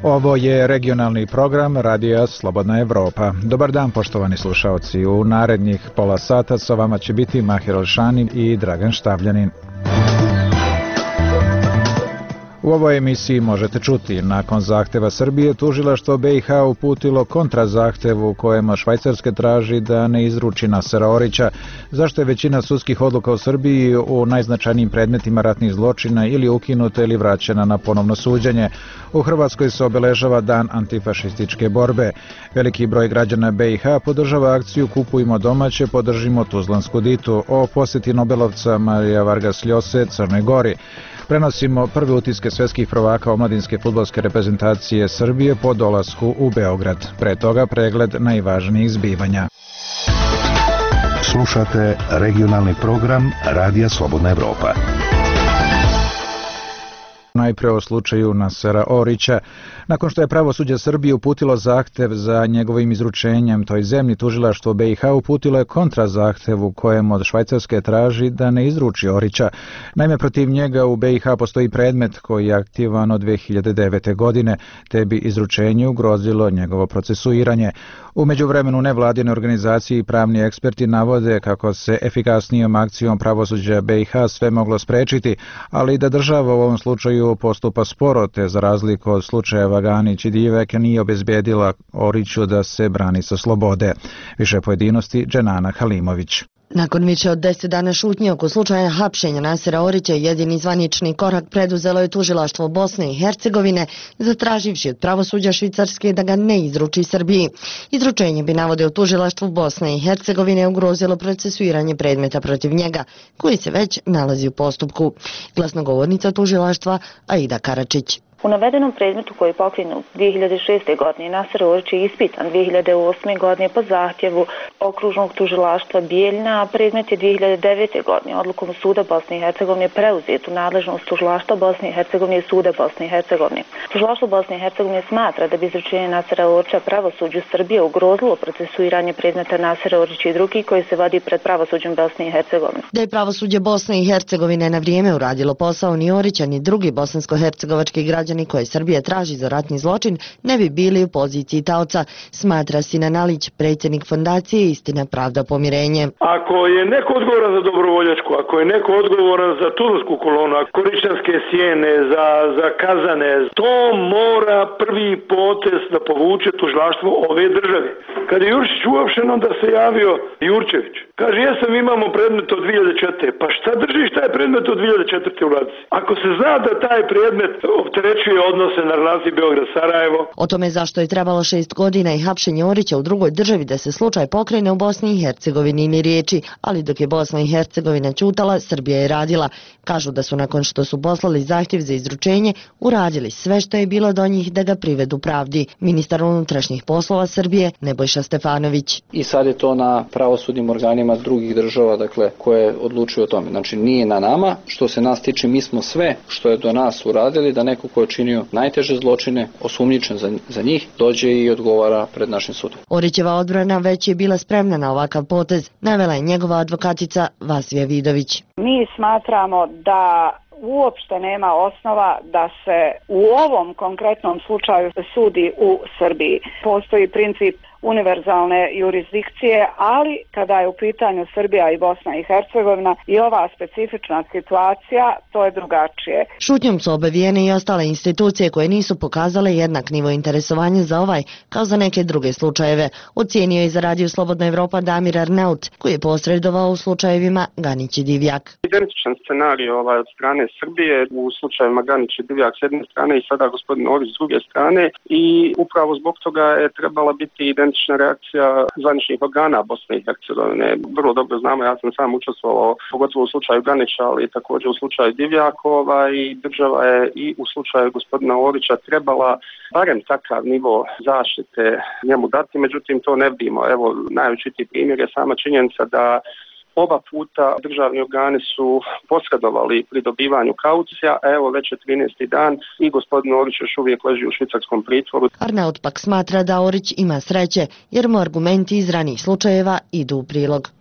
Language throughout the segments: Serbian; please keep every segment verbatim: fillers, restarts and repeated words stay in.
Ovo je regionalni program Radija Slobodna Evropa. Dobar dan, poštovani slušaoci. U narednih pola sata sa vama će biti Mahir Olšanin i Dragan Štavljanin. U ovoj emisiji možete čuti, nakon zahteva Srbije, tužilaštvo B i H uputilo kontrazahtev u kojem Švajcarske traži da ne izruči Nasera Orića, zašto je većina sudskih odluka u Srbiji u najznačajnijim predmetima ratnih zločina ili ukinuta ili vraćena na ponovno suđenje. U Hrvatskoj se obeležava dan antifašističke borbe. Veliki broj građana B i H podržava akciju Kupujmo domaće, podržimo Tuzlansku ditu o posjeti Nobelovca Marija Vargas Ljose Crnoj Gori. Prenosimo prve utiske svetskih prvaka omladinske fudbalske reprezentacije Srbije po dolasku u Beograd. Pre toga pregled najvažnijih zbivanja. Slušate regionalni program Radija Slobodna Evropa. Najpre o slučaju Nasera Orića. Nakon što je pravosuđe Srbije uputilo zahtev za njegovim izručenjem toj zemlji, tužilaštvo B i H uputilo je kontrazahtev u kojem od Švajcarske traži da ne izruči Orića. Naime, protiv njega u B i H postoji predmet koji je aktivan od dve hiljade devete. godine, te bi izručenje ugrozilo njegovo procesuiranje. U međuvremenu nevladine organizacije i pravni eksperti navode kako se efikasnijom akcijom pravosuđa B i H sve moglo sprečiti, ali da država u ovom slučaju postupa sporo, te za razliku od slučajeva Ganić i Divek nije obezbedila Oriću da se brani sa slobode. Više pojedinosti Dženana Halimović. Nakon više od deset dana šutnje oko slučaja hapšenja Nasera Orića, jedini zvanični korak preduzelo je tužilaštvo Bosne i Hercegovine, zatraživši od pravosuđa Švicarske da ga ne izruči Srbiji. Izručenje bi, navode u tužilaštvu Bosne i Hercegovine, ugrozilo procesuiranje predmeta protiv njega, koji se već nalazi u postupku. Glasnogovornica tužilaštva Aida Karačić. U navedenom predmetu koji je pokrenut dvije hiljade šeste. godine Naser Orić je ispitan dvije hiljade osme. godine po zahtjevu okružnog tužilaštva Bijeljina, a predmet je dvije hiljade devete. godine odlukom Suda Bosne i Hercegovine preuzet u nadležnost tužilaštva Bosne i Hercegovine i Suda Bosne i Hercegovine. Tužilaštvo Bosne i Hercegovine smatra da bi izručenje Nasera Orića pravosuđu Srbije ugrozilo procesuiranje predmeta Nasera Orića i drugih koji se vodi pred pravosuđem Bosne i Hercegovine. Da je pravosuđe Bosne i Hercegovine na vrijeme uradilo posao, ni Orića ni drugi bosansko-hercegovački građani koje Srbija traži za ratni zločin ne bi bili u poziciji taoca, smatra Sinan Alić, predsjednik fondacije Istina, pravda, pomirenje. Ako je neko odgovoran za dobrovoljačku, ako je neko odgovoran za Tuzlansku kolonu, Koričanske sjene, za, za Kazane, to mora prvi potez da povuče tužilaštvo ove države. Kad je Jurčić uopšen, onda se javio Jurčević. Kaže, jesam, imamo predmet od dvije hiljade četvrte. Pa šta držiš taj predmet od dvije hiljade četvrte u ladici? Ako se zna da taj predmet opterećuje odnose na relaciji Beograd-Sarajevo. O tome zašto je trebalo šest godina i hapšenje Orića u drugoj državi da se slučaj pokrene u Bosni i Hercegovini ni riječi, ali dok je Bosna i Hercegovina ćutala, Srbija je radila. Kažu da su nakon što su poslali zahtjev za izručenje, uradili sve što je bilo do njih da ga privedu pravdi. Ministar unutrašnjih poslova Srbije Nebojša Stefanović. I sad je to na pravosudnim organima drugih država, dakle, koje odlučuju o tome. Znači, nije na nama. Što se nas tiče, mi smo sve što je do nas uradili da neko ko je činio najteže zločine, osumnjičen za, za njih, dođe i odgovara pred našim sudom. Orićeva odbrana već je bila spremna na ovakav potez, navela je njegova advokatica Vasija Vidović. Mi smatramo da uopšte nema osnova da se u ovom konkretnom slučaju sudi u Srbiji. Postoji princip univerzalne jurisdikcije, ali kada je u pitanju Srbija i Bosna i Hercegovina i ova specifična situacija, to je drugačije. Šutnjom su obavijene i ostale institucije koje nisu pokazale jednak nivo interesovanja za ovaj, kao za neke druge slučajeve, ocijenio je za Radio Slobodna Evropa Damir Arnaut, koji je posredovao u slučajevima Ganić i Divjak. Identičan scenarij ovaj od strane Srbije u slučajevima Ganić i Divjak s jedne strane i sada gospodin Orić s druge strane, i upravo zbog toga je trebala biti identična reakcija zvaničnih organa Bosne i Hercegovine. Vrlo dobro znamo, ja sam sam učestvovao pogotovo u slučaju Ganića, ali također u slučaju Divjakova, i država je i u slučaju gospodina Orića trebala barem takav nivo zaštite njemu dati, međutim to ne vidimo. Evo, najočitiji primjer je sama činjenica da oba puta državni organi su posredovali pri dobivanju kaucija, a evo već je trinaesti dan i gospodin Orić još uvijek leži u švicarskom pritvoru. Arnaut pak smatra da Orić ima sreće, jer mu argumenti iz ranijih slučajeva idu u prilog.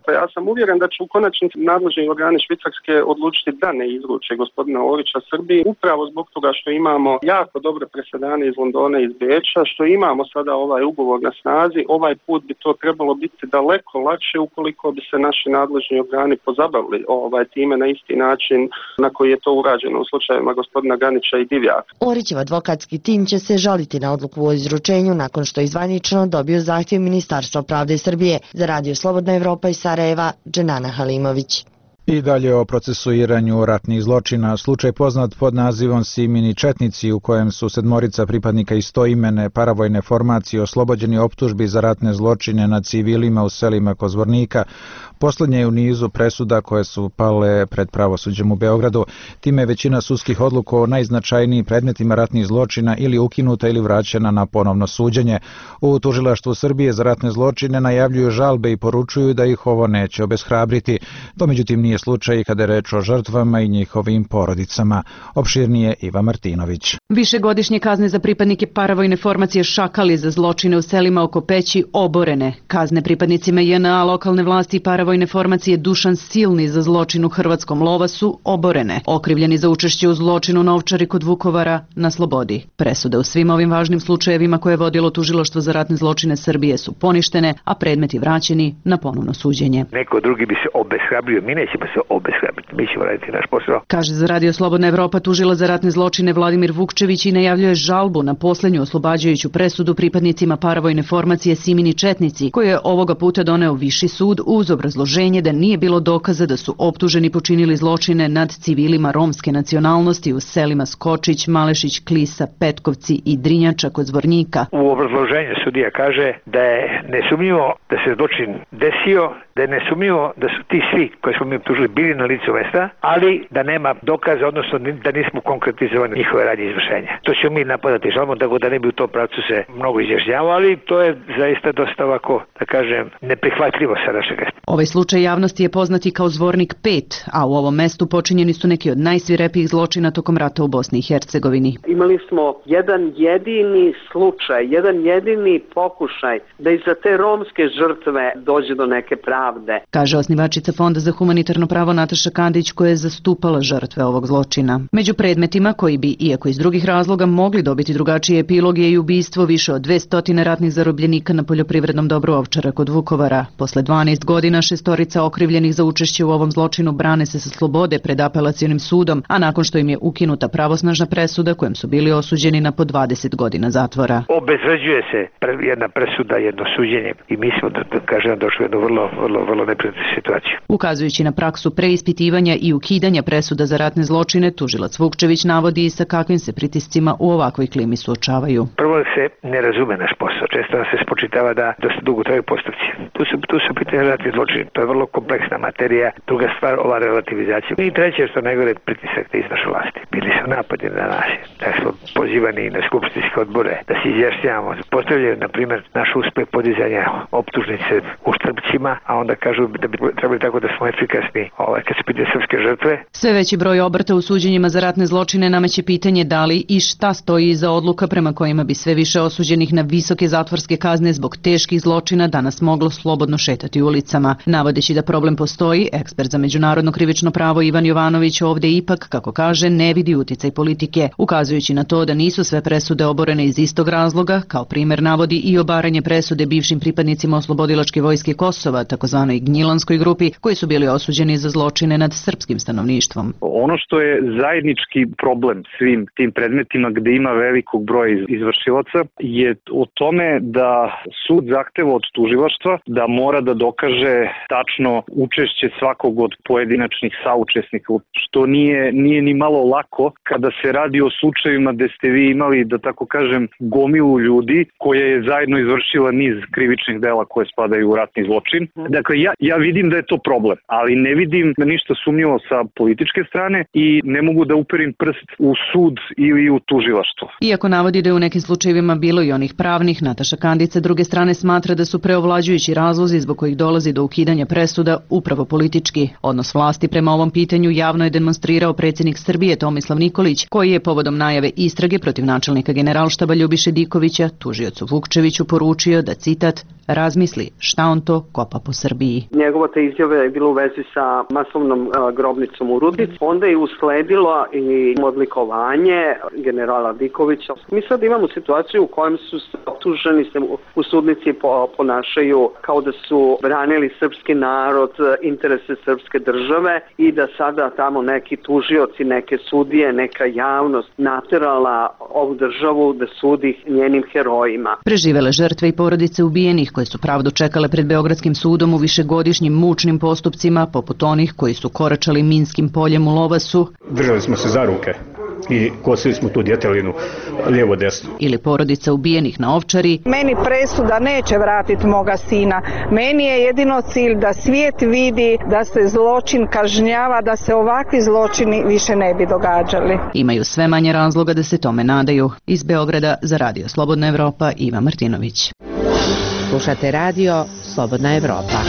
Dakle, ja sam uvjeren da će u konačnici nadležni organi Švicarske odlučiti da ne izruče gospodina Orića Srbiji, upravo zbog toga što imamo jako dobre presedane iz Londona i iz Beča, što imamo sada ovaj ugovor na snazi. Ovaj put bi to trebalo biti daleko lakše ukoliko bi se naši nadležni organi pozabavili ovaj time na isti način na koji je to urađeno u slučajevima gospodina Ganića i Divjaka. Orićev advokatski tim će se žaliti na odluku o izručenju nakon što je zvanično dobio zahtjev Ministarstva pravde Srbije. Za Radio Slobodna Evropa iz Sarajeva, Dženana Halimović. I dalje o procesuiranju ratnih zločina. Slučaj poznat pod nazivom Simini četnici, u kojem su sedmorica pripadnika istoimene paravojne formacije oslobođeni optužbi za ratne zločine nad civilima u selima Kozvornika, poslednje je u nizu presuda koje su pale pred pravosuđem u Beogradu. Time je većina sudskih odluka o najznačajnijim predmetima ratnih zločina ili ukinuta ili vraćena na ponovno suđenje. U Tužilaštvu Srbije za ratne zločine najavljuju žalbe i poručuju da ih ovo neće obeshrabriti. To međutim nije slučaj kada je reč o žrtvama i njihovim porodicama. Opširnije Iva Martinović. Višegodišnje kazne za pripadnike paravojne formacije Šakali za zločine u selima oko Peći oborene. Kazne pripadnicima J N A, lokalne vlasti i paravojne formacije Dušan Silni za zločin u Hrvatskom Lovasu oborene. Okrivljeni za učešće u zločinu na Ovčari kod Vukovara na slobodi. Presude u svim ovim važnim slučajevima koje je vodilo Tužilaštvo za ratne zločine Srbije su poništene, a predmeti vraćeni na ponovno suđenje. Neko drugi bi se obeshrabrio, mi nećemo se obeshrabriti, mi ćemo raditi naš posao. Kaže za Radio Slobodna Evropa tužilac za ratne zločine Vladimir Vukčević i najavljuje žalbu na poslednju oslobađajuću presudu pripadnicima paravojne formacije Simini četnici, koju je ovoga puta doneo Viši sud uz obrazloženje da nije bilo dokaza da su optuženi počinili zločine nad civilima romske nacionalnosti u selima Skočić, Malešić, Klisa, Petkovci i Drinjača kod Zvornika. U obrazloženju sudija kaže da je nesumnjivo da se zločin desio, da je nesumnjivo da su ti svi koji smo mi optužili bili na licu mesta, ali da nema dokaza, odnosno da nismo konkretizovali njihove radnje izvršenja. To ćemo mi napadati žalbom, tako da ne bi u tom pravcu se mnogo izjašnjavao, ali to je zaista dosta ovako, da kažem, neprihvatljivo sa našeg aspekta. Ovaj slučaj javnosti je poznati kao Zvornik pet, a u ovom mestu počinjeni su neki od najsvirepijih zločina tokom rata u Bosni i Hercegovini. Imali smo jedan jedini slučaj, jedan jedini pokušaj da i za te romske žrtve dođe do neke pravde. Kaže osnivačica Fonda za humanitarno pravo Nataša Kandić, koja je zastupala žrtve ovog zločina. Među predmetima koji bi, iako iz drugih razloga, mogli dobiti drugačije epilog je i ubistvo više od dvesta ratnih zarobljenika na poljoprivrednom dobru Ovčara kod Vukovara. Posle dvanaest godina šestorica okrivljenih za učešće u ovom zločinu brane se sa slobode pred apelacionim sudom, a nakon što im je ukinuta pravosnažna presuda kojem su bili osuđeni na po dvadeset godina zatvora. Obezvređuje se jedna presuda, jedno suđenje i mi smo, da, da kažem, došli u jednu vrlo, vrlo, vrlo neprijatnu situaciju. Ukazujući na praksu preispitivanja i ukidanja presuda za ratne zločine, tužilac Vukčević navodi i sa kakvim se pritiscima u ovakvoj klimi suočavaju. Prvo se ne razume naš posao. Često nam se spočitava da dosta dugo traju postupci. Tu su, tu su pitanje ratni zločini. To je vrlo kompleksna materija. Druga stvar, ova relativizacija. I treće što najgore pritisak te izvršne vlasti. Bili su napadi na nas. Da smo pozivani na skupštinske odbore da se izjašnjavamo. Postavljaju, na primjer, naš uspeh podizanja optužnice u Štrpcima, a onda kažu da bi trebali tako da smo efikasni ovaj, kad se pitaju srpske žrtve. Sve veći broj obrta u suđenjima za ratne zločine nameće pitanje da li i šta stoji iza odluka prema kojima bi sve više osuđenih na visoke zatvorske kazne zbog teških zločina danas moglo slobodno šetati ulicama. Navodeći da problem postoji, ekspert za međunarodno krivično pravo Ivan Jovanović ovde ipak, kako kaže, ne vidi uticaj politike, ukazujući na to da nisu sve presude oborene iz istog razloga, kao primer navodi i obaranje presude bivšim pripadnicima Oslobodilačke vojske Kosova, takozvanoj Gnjilanskoj grupi, koji su bili osuđeni za zločine nad srpskim stanovništvom. Ono što je zajednički problem svim tim predmetima gde ima velikog broja izvršilaca je o tome da sud zahteva od tužilaštva da mora da dokaže tačno učešće svakog od pojedinačnih saučesnika, što nije, nije ni malo lako kada se radi o slučajevima gde ste vi imali, da tako kažem, gomilu ljudi koja je zajedno izvršila niz krivičnih dela koje spadaju u ratni zločin. Dakle, ja, ja vidim da je to problem, ali ne vidim ništa sumnjivo sa političke strane i ne mogu da uperim prst u sud ili u tužilaštvo. Iako navodi da je u nekim slučajevima bilo i onih pravnih, Nataša Kandić sa druge strane smatra da su preovlađujući razlozi zbog kojih dolazi do ukidanja presuda upravo politički. Odnos vlasti prema ovom pitanju javno je demonstrirao predsjednik Srbije Tomislav Nikolić, koji je povodom najave istrage protiv načelnika Generalštaba Ljubiše Dikovića tužiocu Vukčeviću poručio da, citat, razmisli šta on to kopa po Srbiji. Njegova te izjave je bilo u vezi sa masovnom uh, grobnicom u Rudnici. Onda je usledilo i odlikovanje generala Dikovića. Mi sad imamo situaciju u kojem su optuženi se u sudnici po, ponašaju kao da su branili srpski narod, interese srpske države i da sada tamo neki tužioci, neke sudije, neka javnost naterala ovu državu da sudi njenim herojima. Preživele žrtve i porodice ubijenih koje su pravdu čekale pred Beogradskim sudom u višegodišnjim mučnim postupcima, poput onih koji su koračali Minskim poljem u Lovasu. Držali smo se za ruke i kosili smo tu djetelinu lijevo desno. Ili porodica ubijenih na Ovčari. Meni presuda neće vratiti moga sina. Meni je jedino cilj da svijet vidi da se zločin kažnjava, da se ovakvi zločini više ne bi događali. Imaju sve manje razloga da se tome nadaju. Iz Beograda za Radio Slobodna Evropa, Iva Martinović. Slušate Radio Slobodna Evropa.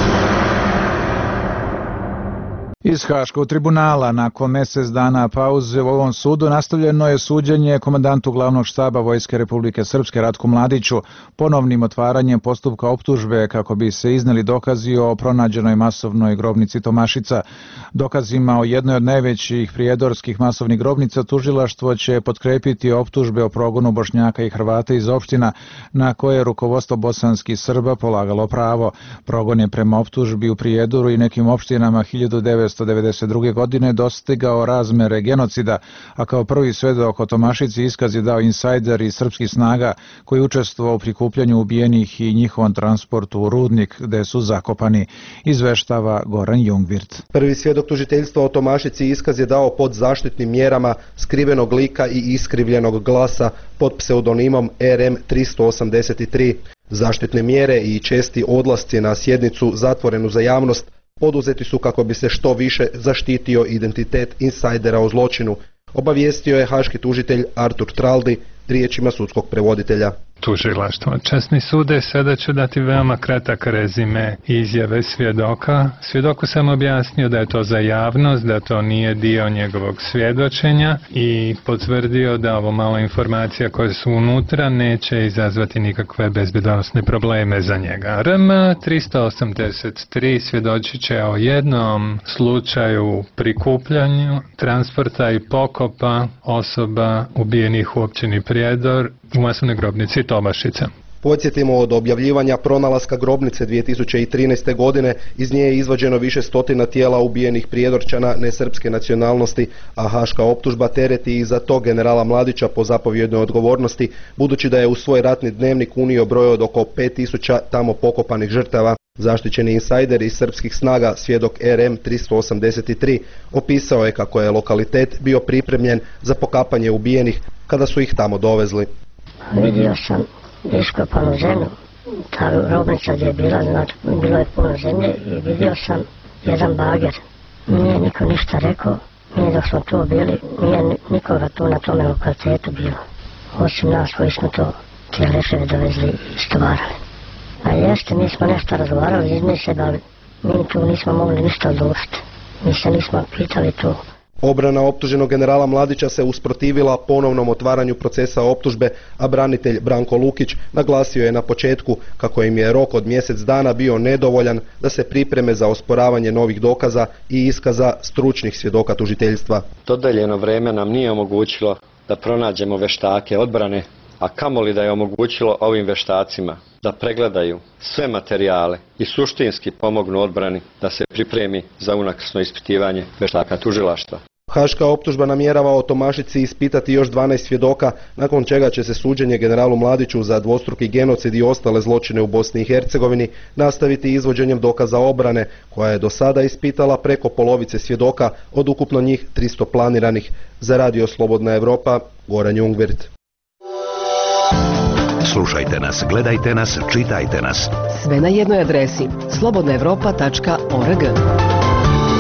Iz Haškog tribunala nakon mjesec dana pauze u ovom sudu nastavljeno je suđenje komandantu glavnog štaba Vojske Republike Srpske Ratku Mladiću ponovnim otvaranjem postupka optužbe kako bi se izneli dokazi o pronađenoj masovnoj grobnici Tomašica. Dokazima o jednoj od najvećih prijedorskih masovnih grobnica tužilaštvo će potkrepiti optužbe o progonu Bošnjaka i Hrvata iz opština na koje je rukovodstvo bosanskih Srba polagalo pravo. Progon je prema optužbi u Prijedoru i nekim opštinama hiljadu devetsto devedeset druge. godine dostigao razmere genocida, a kao prvi svedok o Tomašici iskaz je dao insajder iz srpskih snaga koji učestvovao u prikupljanju ubijenih i njihovom transportu u Rudnik gde su zakopani, izveštava Goran Jungvirt. Prvi svjedok tužiteljstva o Tomašici iskaz je dao pod zaštitnim mjerama skrivenog lika i iskrivljenog glasa pod pseudonimom R M tristo osamdeset tri. Zaštitne mjere i česti odlasci na sjednicu zatvorenu za javnost poduzeti su kako bi se što više zaštitio identitet insajdera o zločinu, obavijestio je haški tužitelj Artur Traldi riječima sudskog prevoditelja. Tužilaštvo. Časni sude, sada ću dati veoma kratak rezime izjave svjedoka. Svjedoku sam objasnio da je to za javnost, da to nije dio njegovog svjedočenja i potvrdio da ovo malo informacija koje su unutra neće izazvati nikakve bezbednosne probleme za njega. R M tristo osamdeset tri svjedočit će o jednom slučaju prikupljanju, transporta i pokopa osoba ubijenih u općini Prijedor u masovnoj grobnici Tomašica. Podsjetimo, od objavljivanja pronalaska grobnice dvije tisuće trinaeste. godine iz nje je izvađeno više stotina tijela ubijenih Prijedorčana nesrpske nacionalnosti, a haška optužba tereti i za to generala Mladića po zapovjednoj odgovornosti, budući da je u svoj ratni dnevnik unio broj od oko pet tisuća tamo pokopanih žrtava. Zaštićeni insajder iz srpskih snaga, svjedok R M tristo osamdeset tri, opisao je kako je lokalitet bio pripremljen za pokapanje ubijenih kada su ih tamo dovezli. Vidio sam iskopanu zemlju, ta grobnica gdje je bila, znači bilo je puno zemlje i vidio sam jedan bager. Nije niko ništa rekao, nije dok smo tu bili, nije nikoga tu na tome lokalitetu bilo, osim nas koji smo to te leševe dovezli i stovarali. A jeste, mi smo nešto razgovarali između sebe, ali mi tu nismo mogli ništa odlučiti. Mi se nismo pitali tu. Obrana optuženog generala Mladića se usprotivila ponovnom otvaranju procesa optužbe, a branitelj Branko Lukić naglasio je na početku kako im je rok od mjesec dana bio nedovoljan da se pripreme za osporavanje novih dokaza i iskaza stručnih svjedoka tužiteljstva. Dodeljeno vrijeme nam nije omogućilo da pronađemo veštake odbrane, a kamoli da je omogućilo ovim veštacima da pregledaju sve materijale i suštinski pomognu odbrani da se pripremi za unakrsno ispitivanje veštaka tužilaštva. Haška optužba namjerava o Tomašici ispitati još dvanaest svjedoka, nakon čega će se suđenje generalu Mladiću za dvostruki genocid i ostale zločine u Bosni i Hercegovini nastaviti izvođenjem dokaza obrane, koja je do sada ispitala preko polovice svjedoka od ukupno njih tristo planiranih. Za Radio Slobodna Evropa, Goran Jungvirt. Slušajte nas, gledajte nas, čitajte nas. Sve na jednoj adresi slobodna evropa tačka org.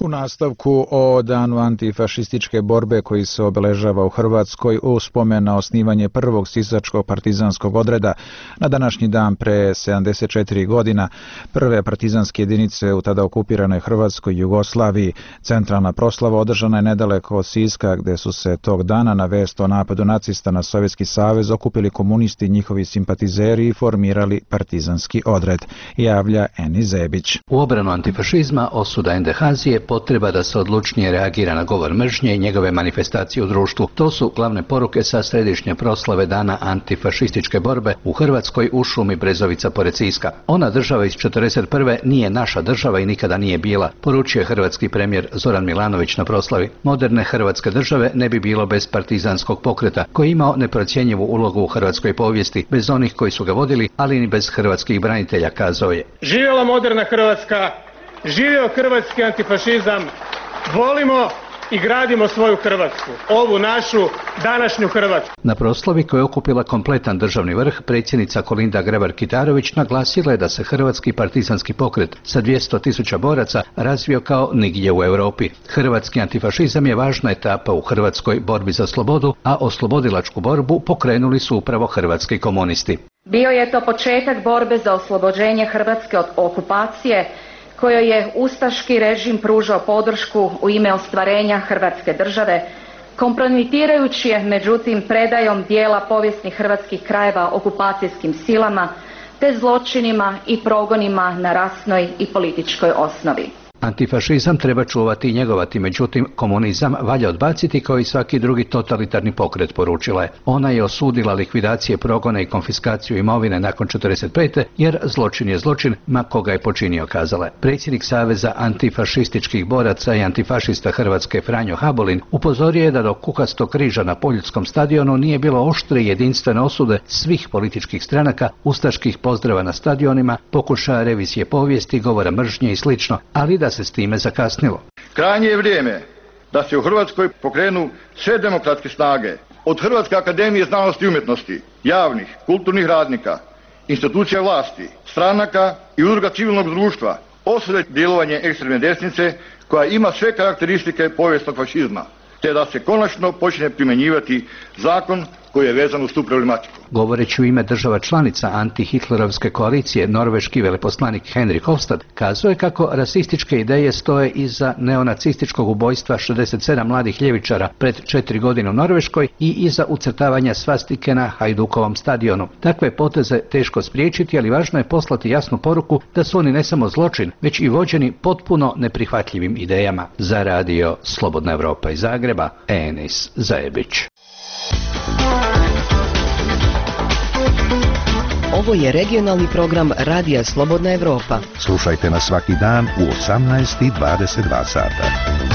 U nastavku o danu antifašističke borbe koji se obeležava u Hrvatskoj u spomen na osnivanje prvog sisačkog partizanskog odreda na današnji dan pre sedamdeset četiri godina prve partizanske jedinice u tada okupiranoj Hrvatskoj i Jugoslaviji. Centralna proslava održana je nedaleko od Siska gde su se tog dana na vest o napadu nacista na Sovjetski savez okupili komunisti i njihovi simpatizeri i formirali partizanski odred, javlja Eni Zebić. U obranu antifašizma osuda Endehazije, potreba da se odlučnije reagira na govor mržnje i njegove manifestacije u društvu. To su glavne poruke sa središnje proslave dana antifašističke borbe u Hrvatskoj u šumi Brezovica pored Siska. Ona država iz četrdeset prve nije naša država i nikada nije bila, poručuje hrvatski premijer Zoran Milanović na proslavi. Moderne hrvatske države ne bi bilo bez partizanskog pokreta, koji je imao neprocjenjivu ulogu u hrvatskoj povijesti, bez onih koji su ga vodili, ali ni bez hrvatskih branitelja, kazao je. Živjela moderna Hrvatska, živio hrvatski antifašizam, volimo i gradimo svoju Hrvatsku, ovu našu današnju Hrvatsku. Na proslavi koja je okupila kompletan državni vrh, predsjednica Kolinda Grabar-Kitarović naglasila je da se hrvatski partizanski pokret sa dvjesto tisuća boraca razvio kao nigdje u Europi. Hrvatski antifašizam je važna etapa u hrvatskoj borbi za slobodu, a oslobodilačku borbu pokrenuli su upravo hrvatski komunisti. Bio je to početak borbe za oslobođenje Hrvatske od okupacije, kojoj je ustaški režim pružao podršku u ime ostvarenja Hrvatske države, kompromitirajući je međutim predajom dijela povijesnih hrvatskih krajeva okupacijskim silama te zločinima i progonima na rasnoj i političkoj osnovi. Antifašizam treba čuvati i njegovati, međutim komunizam valja odbaciti kao i svaki drugi totalitarni pokret, poručila je. Ona je osudila likvidacije, progone i konfiskaciju imovine nakon četrdeset pete jer zločin je zločin, ma koga je počinio, kazala je. Predsjednik Saveza antifašističkih boraca i antifašista Hrvatske Franjo Habolin upozorio je da do Kukastog križa na Poljudskom stadionu nije bilo oštre i jedinstvene osude svih političkih stranaka, ustaških pozdrava na stadionima, pokušaja revizije povijesti, govora mržnje i slično, ali da se s time zakasnilo. Krajnje je vrijeme da se u Hrvatskoj pokrenu sve demokratske snage, od Hrvatske akademije znanosti i umjetnosti, javnih, kulturnih radnika, institucija vlasti, stranaka i udruga civilnog društva, osude djelovanje ekstremne desnice koja ima sve karakteristike povijesnog fašizma, te da se konačno počne primjenjivati zakon koji je vezan uz tu problematiku. Govoreći u ime država članica antihitlerovske koalicije, norveški veleposlanik Henrik Hofstad kazao je kako rasističke ideje stoje iza neonacističkog ubojstva šezdeset sedam mladih ljevičara pred četiri godine u Norveškoj i iza ucrtavanja svastike na Hajdukovom stadionu. Takve poteze teško spriječiti, ali važno je poslati jasnu poruku da su oni ne samo zločin, već i vođeni potpuno neprihvatljivim idejama. Za radio Slobodna Evropa iz Zagreba, Enis Zajebić. Ovo je regionalni program Radija Slobodna Evropa. Slušajte nas svaki dan u osamnaest i dvadeset dva sata.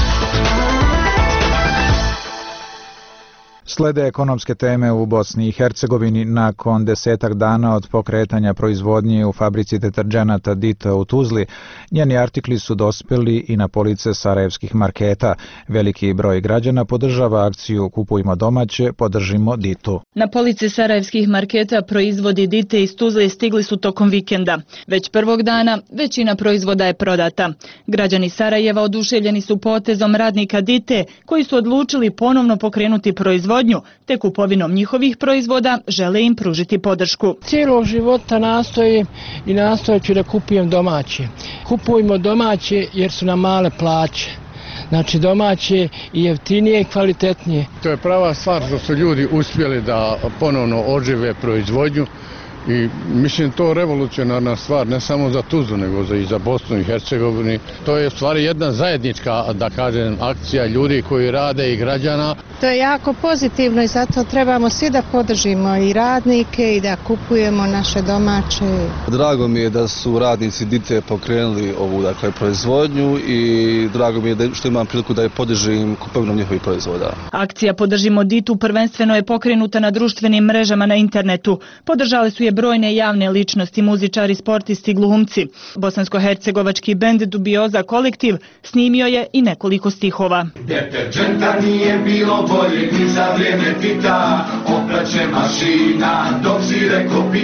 Slede ekonomske teme u Bosni i Hercegovini. Nakon desetak dana od pokretanja proizvodnje u fabrici deterđenata Dita u Tuzli, njeni artikli su dospjeli i na police sarajevskih marketa. Veliki broj građana podržava akciju Kupujmo domaće, podržimo Ditu. Na police sarajevskih marketa proizvodi Dite iz Tuzle stigli su tokom vikenda. Već prvog dana većina proizvoda je prodata. Građani Sarajeva oduševljeni su potezom radnika Dite koji su odlučili ponovno pokrenuti proizvodnju, te kupovinom njihovih proizvoda žele im pružiti podršku. Cijelog života nastojim i nastojat ću da kupujem domaće. Kupujmo domaće jer su nam male plaće. Znači domaće i jeftinije i kvalitetnije. To je prava stvar što su ljudi uspjeli da ponovno ožive proizvodnju i mislim to revolucionarna stvar ne samo za Tuzlu nego i za Bosnu i Hercegovinu. To je u stvari jedna zajednička, da kažem, akcija ljudi koji rade i građana. To je jako pozitivno i zato trebamo svi da podržimo i radnike i da kupujemo naše domaće. Drago mi je da su radnici Dite pokrenuli ovu dakle, proizvodnju i drago mi je da što imam priliku da je podržim kupovinom njihovih proizvoda. Akcija Podržimo Ditu prvenstveno je pokrenuta na društvenim mrežama na internetu. Podržali su je brojne javne ličnosti, muzičari, sportisti, glumci. Bosansko-hercegovački bend Dubioza kolektiv snimio je i nekoliko stihova. Deterđenta nije bilo bolje ni za vrijeme Tita, opraće mašina dok si reko pita,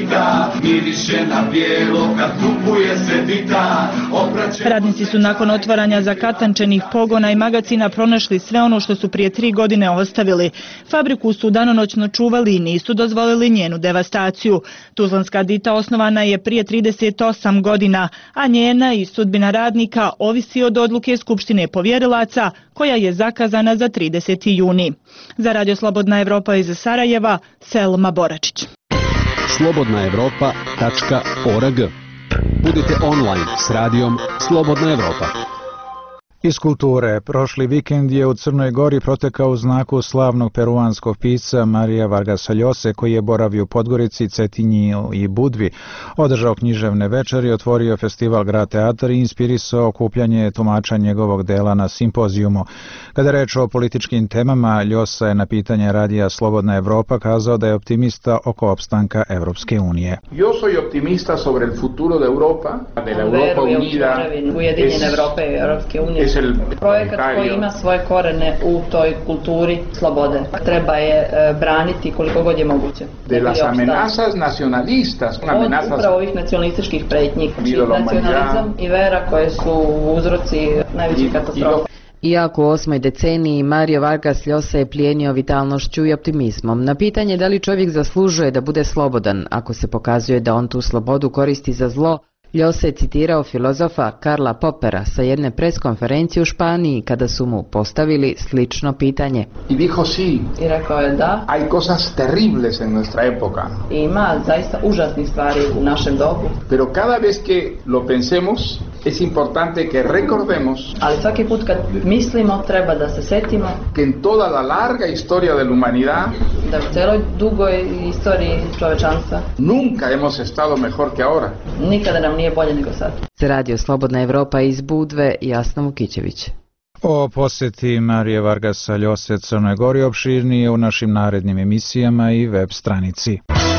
dita, miriše na bijelo kad kupuje se dita. Opraće... Radnici su nakon otvaranja zakatančenih pogona i magacina pronašli sve ono što su prije tri godine ostavili. Fabriku su danonoćno čuvali i nisu dozvolili njenu devastaciju. Tuzlanska dita osnovana je prije trideset osam godina, a njena i sudbina radnika ovisi od odluke Skupštine povjerilaca koja je zakazana za trideseti juni. Za Radio Slobodna Evropa iz Sarajeva, Selma Boračić. slobodna evropa tačka org. Budite online s radijom Slobodna Evropa. Iz kulture, prošli vikend je u Crnoj Gori protekao u znaku slavnog peruanskog pisca Marija Vargasa Ljose, koji je boravio u Podgorici, Cetinji i Budvi, održao književne večeri, otvorio festival Grad teatar i inspirisao okupljanje tumača njegovog dela na simpozijumu. Kada reč o političkim temama, Ljosa je na pitanje radija Slobodna Evropa kazao da je optimista oko opstanka Evropske unije. Yo soy optimista sobre el futuro de Europa, de la Europa unida. Ujedinjene Evrope i Evropske unije. Projekat koji ima svoje korene u toj kulturi slobode. Treba je e, braniti koliko god je moguće. De las amenazas nacionalistas. Od upravo ovih nacionalističkih pretnji. Nacionalizam i vera koje su uzroci najvećih katastrofa. Iako u osmoj deceniji Mario Vargas Llosa je plijenio vitalnošću i optimizmom. Na pitanje da li čovjek zaslužuje da bude slobodan, ako se pokazuje da on tu slobodu koristi za zlo, Llosa je citirao filozofa Karla Popera sa jedne preskonferencije u Španiji kada su mu postavili slično pitanje. I dijo sí. I rekao je da. Hay cosas terribles en nuestra época. Ima zaista užasnih stvari u našem dobu. Pero cada vez que lo pensemos, es importante que recordemos. Ali svaki put kad mislimo treba da se setimo. Que en toda la larga historia de la humanidad. Da u celoj dugoj istoriji čovečanstva. Nunca hemos estado mejor que ahora. Nikada nam nije bolje nego sad. Za Radio Slobodna Evropa iz Budve, Jasna Vukićević. O posjeti Marije Vargasa Ljose Crnoj Gori opširnije u našim narednim emisijama i web stranici.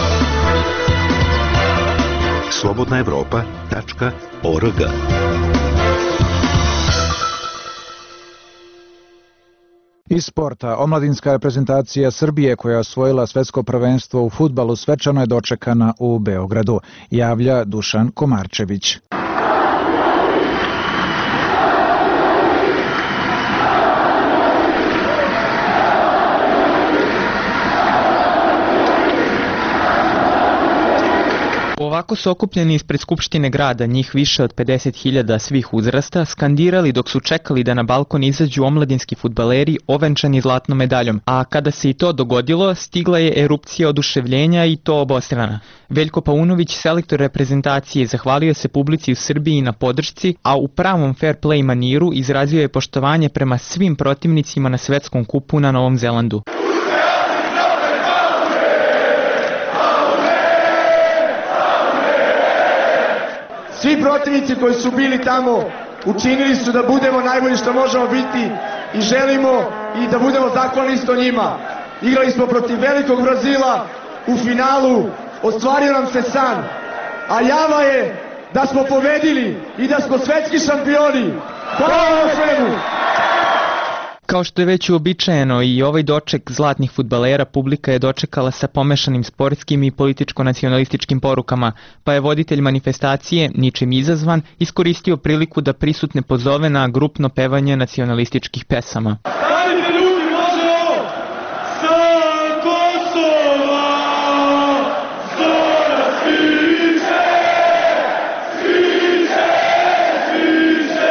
slobodna evropa tačka org. Iz sporta, omladinska reprezentacija Srbije koja je osvojila svetsko prvenstvo u fudbalu svečano je dočekana u Beogradu, javlja Dušan Komarčević. Ovako su okupljeni ispred Skupštine grada, njih više od pedeset hiljada svih uzrasta, skandirali dok su čekali da na balkon izađu omladinski fudbaleri ovenčani zlatnom medaljom, a kada se i to dogodilo, stigla je erupcija oduševljenja i to obostrana. Veljko Paunović, selektor reprezentacije, zahvalio se publici u Srbiji na podršci, a u pravom fair play maniru izrazio je poštovanje prema svim protivnicima na svetskom kupu na Novom Zelandu. Svi protivnici koji su bili tamo učinili su da budemo najbolji što možemo biti i želimo i da budemo zahvalni isto njima. Igrali smo protiv velikog Brazila u finalu, ostvario nam se san, a java je da smo pobedili i da smo svetski šampioni. Hvala vam svemu! Kao što je već uobičajeno i ovaj doček zlatnih fudbalera, publika je dočekala sa pomešanim sportskim i političko-nacionalističkim porukama, pa je voditelj manifestacije, ničim izazvan, iskoristio priliku da prisutne pozove na grupno pevanje nacionalističkih pesama. Radite ljudi, možemo! Sa Kosova! Zora sviće! Sviće! Sviće!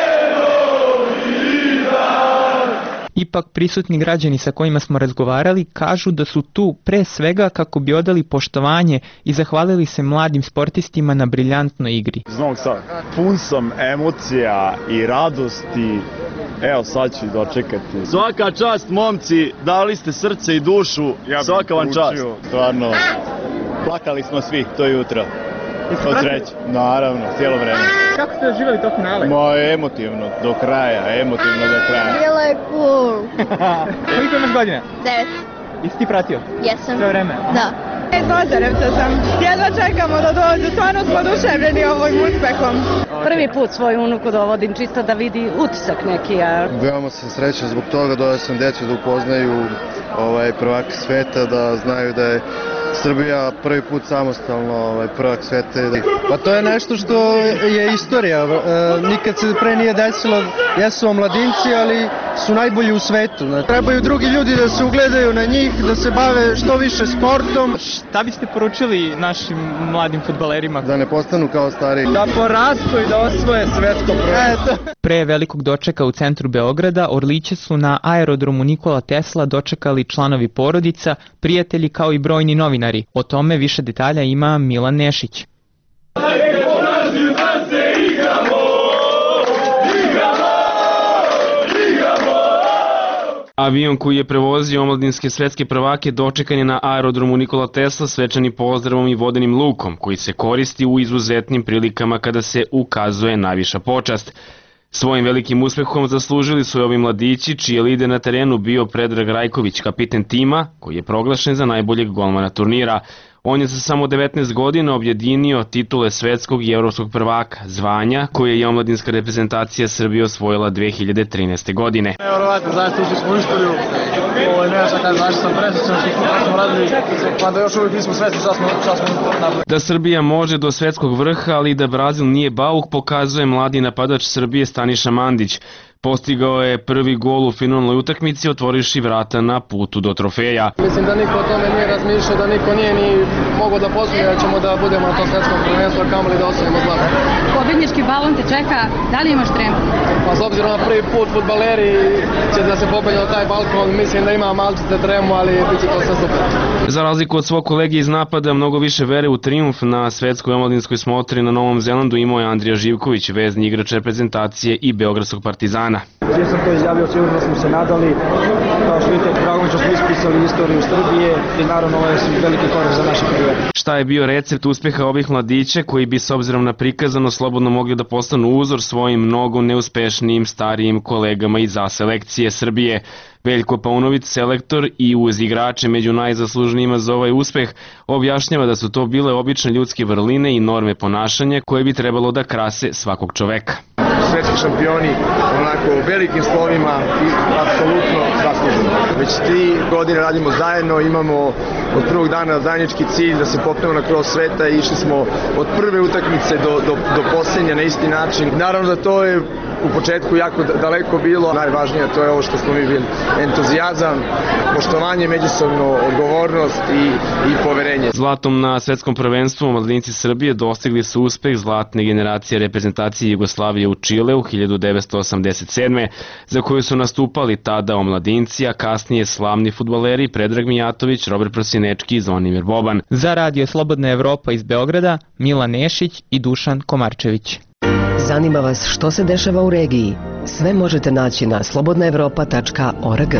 Novi dan! Ipak prisutni građani sa kojima smo razgovarali kažu da su tu pre svega kako bi odali poštovanje i zahvalili se mladim sportistima na briljantnoj igri. Iz Novog Sada. Pun sam emocija i radosti. Evo sad ću dočekati. Svaka čast momci, dali ste srce i dušu. Ja svaka vam čast. Stvarno, plakali smo svi to jutro. Od sreće, naravno, cijelo vreme. Kako ste doživjeli to finale? Ma, emotivno, do kraja, emotivno do kraja. Bilo je cool. Koliko imaš godina? Devet. Jesi ti pratio? Jesam. Sve vreme? Da. Iz Lazarevca sam. Jedva čekamo da dođu, stvarno smo oduševljeni ovim uspehom. Prvi put svoju unuku dovodim, čisto da vidi utisak neki. A... Veoma sam srećan zbog toga, dodao sam djecu da upoznaju ovaj, prvaki sveta, da znaju da je Srbija prvi put samostalno ovaj, prvak sveta. Pa to je nešto što je istorija. E, nikad se pre nije desilo, jesu omladinci, ali su najbolji u svetu. Znači, trebaju drugi ljudi da se ugledaju na njih, da se bave što više sportom. Šta biste poručili našim mladim fudbalerima? Da ne postanu kao stari. Da porastu i da osvoje svetsko prvenstvo. Pre velikog dočeka u centru Beograda Orliće su na aerodromu Nikola Tesla dočekali članovi porodica, prijatelji kao i brojni novinari. O tome više detalja ima Milan Nešić. Avion koji je prevozio omladinske svetske prvake dočekan je na aerodromu Nikola Tesla svečanim pozdravom i vodenim lukom, koji se koristi u izuzetnim prilikama kada se ukazuje najviša počast. Svojim velikim uspehom zaslužili su i ovi mladići, čiji je lider na terenu bio Predrag Rajković, kapiten tima, koji je proglašen za najboljeg golmana turnira. On je za samo devetnaest godina objedinio titule svetskog i evropskog prvaka, zvanja koje je omladinska reprezentacija Srbije osvojila dve hiljade trinaeste. godine. Nevjerovatno, zaista ušli smo u istoriju. Ovo je nešto kada zašto sam presrećan što smo radili, pa da još uvijek nismo svesni šta smo, šta smo napravili. Da Srbija može do svetskog vrha, ali da Brazil nije bauk, pokazuje mladi napadač Srbije Staniša Mandić. Postigao je prvi gol u finalnoj utakmici, otvorivši vrata na putu do trofeja. Mislim da niko o tome nije razmišljao, da niko nije ni mogao da posmije da ćemo da budemo na to svetskom prvenstvu, kamoli da osvojimo zlato. Pobednički balon te čeka, da li imaš tremu? Pa s obzirom na prvi put fudbaleri će da se popelje na taj balkon, mislim da ima malčice tremu, ali bit će to sve super. Za razliku od svog kolege iz napada, mnogo više vere u trijumf na svetskoj omladinskoj smotri na Novom Zelandu imao je Andrija Živković, vezni igrač reprezentacije i Beogradskog Partizana. Čim sam to izjavio, sigurno smo se nadali. Kao što vidite, drago mi što smo ispisali istoriju Srbije i naravno ovo je veliki korak za naše karijere. Šta je bio recept uspeha ovih mladića koji bi s obzirom na prikazano slobodno mogli da postanu uzor svojim mnogo neuspešnijim starijim kolegama iz A selekcije Srbije? Veljko Paunović, selektor i uz igrače među najzaslužnijima za ovaj uspeh, objašnjava da su to bile obične ljudske vrline i norme ponašanja koje bi trebalo da krase svakog čoveka. Svetski šampioni, onako velikim slovima i apsolutno zasluženo. Već tri godine radimo zajedno, imamo od prvog dana zajednički cilj da se popnemo na krov sveta i išli smo od prve utakmice do, do, do posljednje na isti način. Naravno da to je u početku jako daleko bilo, najvažnije to je ovo što smo mi bili, entuzijazam, poštovanje, međusobno odgovornost i, i poverenje. Zlatom na svetskom prvenstvu omladinci Srbije dostigli su uspeh zlatne generacije reprezentacije Jugoslavije u Čileu hiljadu devetsto osamdeset sedme. za koju su nastupali tada omladinci, a kasnije slavni fudbaleri Predrag Mijatović, Robert Prosinečki i Zvonimir Boban. Za Radio Slobodna Evropa iz Beograda, Milan Nešić i Dušan Komarčević. Zanima vas što se dešava u regiji? Sve možete naći na slobodna evropa tačka org.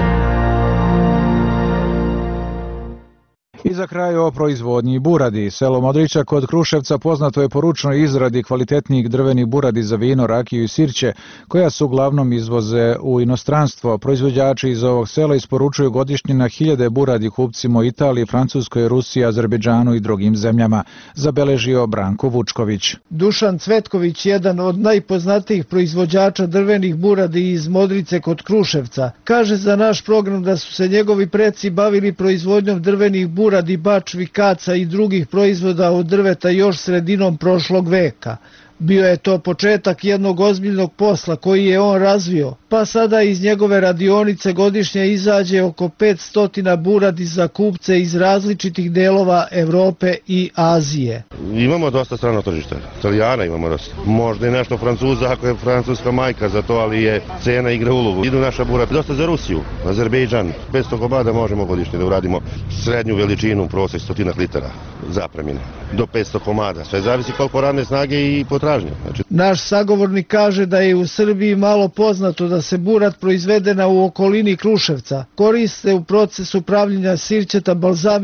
I za kraj o proizvodnji buradi. Selo Modrića kod Kruševca poznato je po ručnoj izradi kvalitetnih drvenih buradi za vino, rakiju i sirće, koja se uglavnom izvoze u inostranstvo. Proizvođači iz ovog sela isporučuju godišnje na hiljade buradi kupcima u Italiji, Francuskoj, Rusiji, Azerbejdžanu i drugim zemljama, zabeležio Branko Vučković. Dušan Cvetković, jedan od najpoznatijih proizvođača drvenih buradi iz Modrice kod Kruševca, kaže za naš program da su se njegovi preci bavili proizvodnjom drvenih buradi radi bačvi, kaca i drugih proizvoda od drveta još sredinom prošlog veka. Bio je to početak jednog ozbiljnog posla koji je on razvio, pa sada iz njegove radionice godišnje izađe oko petsto buradi za kupce iz različitih delova Evrope i Azije. Imamo dosta strano tržište, Italijana imamo dosta. Možda i nešto Francuza ako je francuska majka za to, ali je cena igra ulogu. Idu naša burada dosta za Rusiju, Azerbejdžan. petsto komada možemo godišnje da uradimo srednju veličinu, prosek stotinak litara zapremine. Do petsto komada, sve zavisi koliko radne snage i potražnje. Znači... Naš sagovornik kaže da je u Srbiji malo poznato da se burat proizvedena u okolini Kruševca koriste u procesu pravljenja sirćeta balzamiko,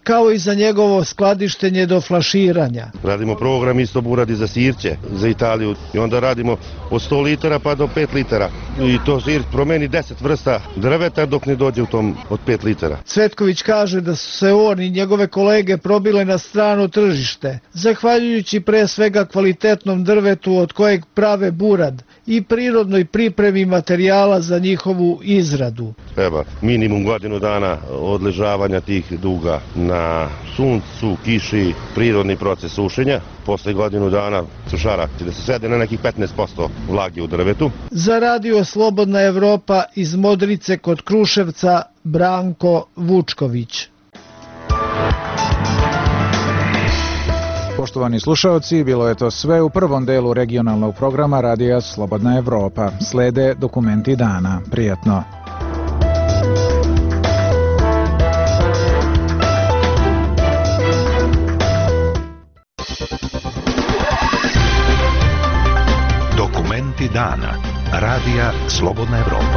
kao i za njegovo skladištenje do flaširanja. Radimo program isto buradi za sirće, za Italiju i onda radimo od sto litara pa do pet litara. I to sir promeni deset vrsta drveta dok ne dođe u tom od pet litara. Cvetković kaže da su se on i njegove kolege probile na strano tržište, zahvaljujući pre svega kvalitetnom drvetu od kojeg prave burad i prirodnoj pripremi materijala za njihovu izradu. Treba minimum godinu dana odležavanja tih duga na suncu, kiši, prirodni proces sušenja. Posle godinu dana sušara da se svede na nekih petnaest posto vlage u drvetu. Za radio Slobodna Evropa iz Modrice kod Kruševca, Branko Vučković. Poštovani slušaoci, bilo je to sve u prvom delu regionalnog programa Radija Slobodna Evropa. Slede dokumenti dana. Prijatno. Dokumenti dana. Radija Slobodna Evropa.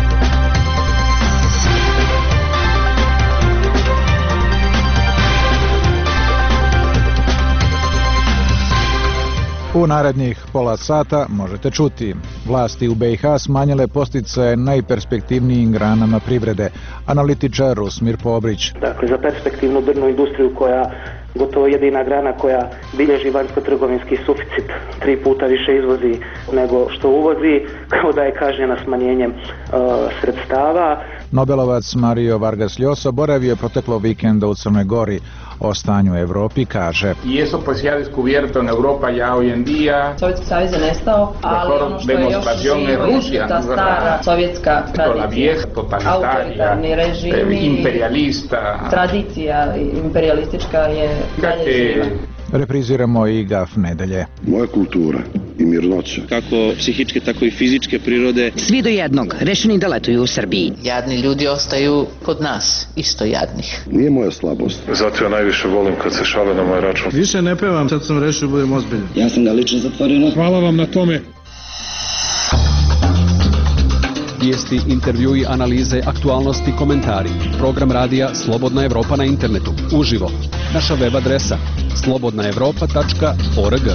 U narednih pola sata možete čuti. Vlasti u B i H smanjile podsticaje najperspektivnijim granama privrede. Analitičar Rusmir Pobrić. Dakle, za perspektivnu drvnu industriju koja gotovo jedina grana koja bilježi vanjsko-trgovinski suficit, tri puta više izvozi nego što uvozi, kao da je kažnjena smanjenjem uh, sredstava. Nobelovac Mario Vargas Llosa boravio je proteklo vikenda u Crnoj Gori. O stanju u Evropi kaže: I eso pues se ha descubierto en Europa ya hoy en día. Sovjetski savez je nestao, ali ono što je još živo je ta stara sovjetska tradicija, autoritarni režimi, imperialista, tradicija imperialistička je dalje živa. Repriziramo i Gaf nedelje. Moja kultura i mirnoća, kako psihičke, tako i fizičke prirode. Svi do jednog, rešeni da letuju u Srbiji. Jadni ljudi ostaju kod nas, isto jadnih. Nije moja slabost. Zato ja najviše volim kad se šale na moj račun. Više ne pevam, sad sam rešio budem ozbiljan. Ja sam ga lično zatvorio. Hvala vam na tome. Vijesti, intervjui, analize, aktualnosti, komentari. Program radija Slobodna Evropa na internetu. Uživo. Naša web adresa slobodna evropa tačka org.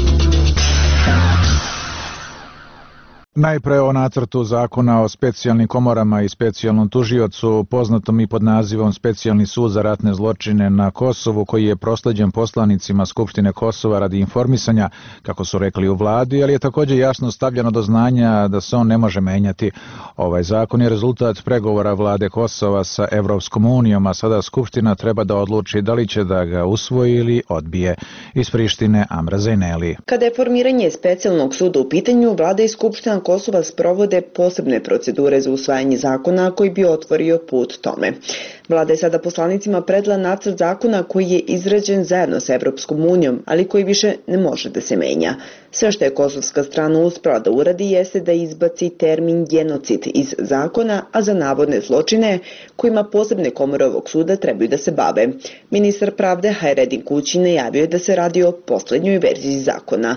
Najpre o nacrtu zakona o specijalnim komorama i specijalnom tužiocu, poznatom i pod nazivom Specijalni sud za ratne zločine na Kosovu, koji je prosleđen poslanicima Skupštine Kosova radi informisanja, kako su rekli u vladi, ali je također jasno stavljeno do znanja da se on ne može menjati. Ovaj zakon je rezultat pregovora vlade Kosova sa Evropskom unijom, a sada Skupština treba da odluči da li će da ga usvoji ili odbije. Iz Prištine, Amra Zajneli. Kada je formiranje specijalnog suda u pitanju, vlada i Skupština Kosova sprovode posebne procedure za usvajanje zakona koji bi otvorio put tome. Vlada je sada poslanicima predala nacrt zakona koji je izrađen zajedno sa Evropskom unijom, ali koji više ne može da se menja. Sve što je kosovska strana uspela da uradi jeste da izbaci termin genocid iz zakona, a za navodne zločine kojima posebne komore ovog suda trebaju da se bave. Ministar pravde Hajredin Kući najavio je da se radi o poslednjoj verziji zakona.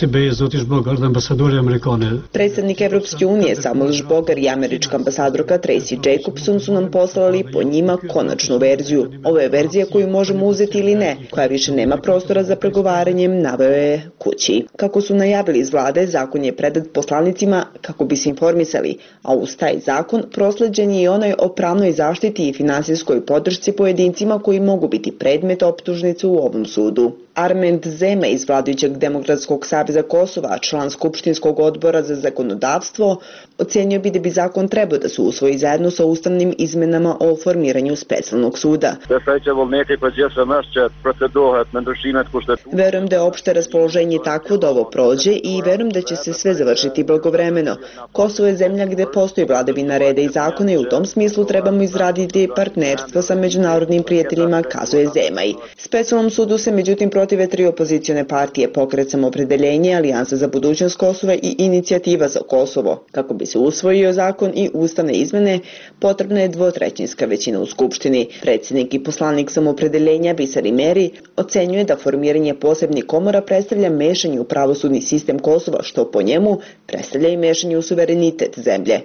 Predstavnik Evropske unije Samuel Žbogar i američka ambasadorka Tracy Jacobson su nam poslali po njima konačnu verziju. Ovo je verzija koju možemo uzeti ili ne, koja više nema prostora za pregovaranjem, naveo je Kući. Kako su najavili iz vlade, zakon je predat poslanicima kako bi se informisali, a uz taj zakon prosleđen je i onaj o pravnoj zaštiti i finansijskoj podršci pojedincima koji mogu biti predmet optužnice u ovom sudu. Armend Zema iz vladajućeg Demokratskog saveza Kosova, član Skupštinskog odbora za zakonodavstvo, ocenio bi da bi zakon trebao da se usvoji zajedno sa ustavnim izmenama o formiranju specijalnog suda. Verujem da je opšte raspoloženje takvo da ovo prođe i verujem da će se sve završiti blagovremeno. Kosovo je zemlja gde postoji vladavina reda i zakona i u tom smislu trebamo izraditi partnerstvo sa međunarodnim prijateljima, kazuje Zemaj. Specijalnom sudu se međutim protiv protive tri opozicione partije, Pokret Samoopredeljenje, Alijansa za budućnost Kosova i Inicijativa za Kosovo. Kako bi se usvojio zakon i ustavne izmene, potrebna je dvotrećinska većina u Skupštini. Predsjednik i poslanik Samoopredeljenja Bisar Imeri ocenjuje da formiranje posebnih komora predstavlja mešanje u pravosudni sistem Kosova, što po njemu predstavlja i mešanje u suverenitet zemlje.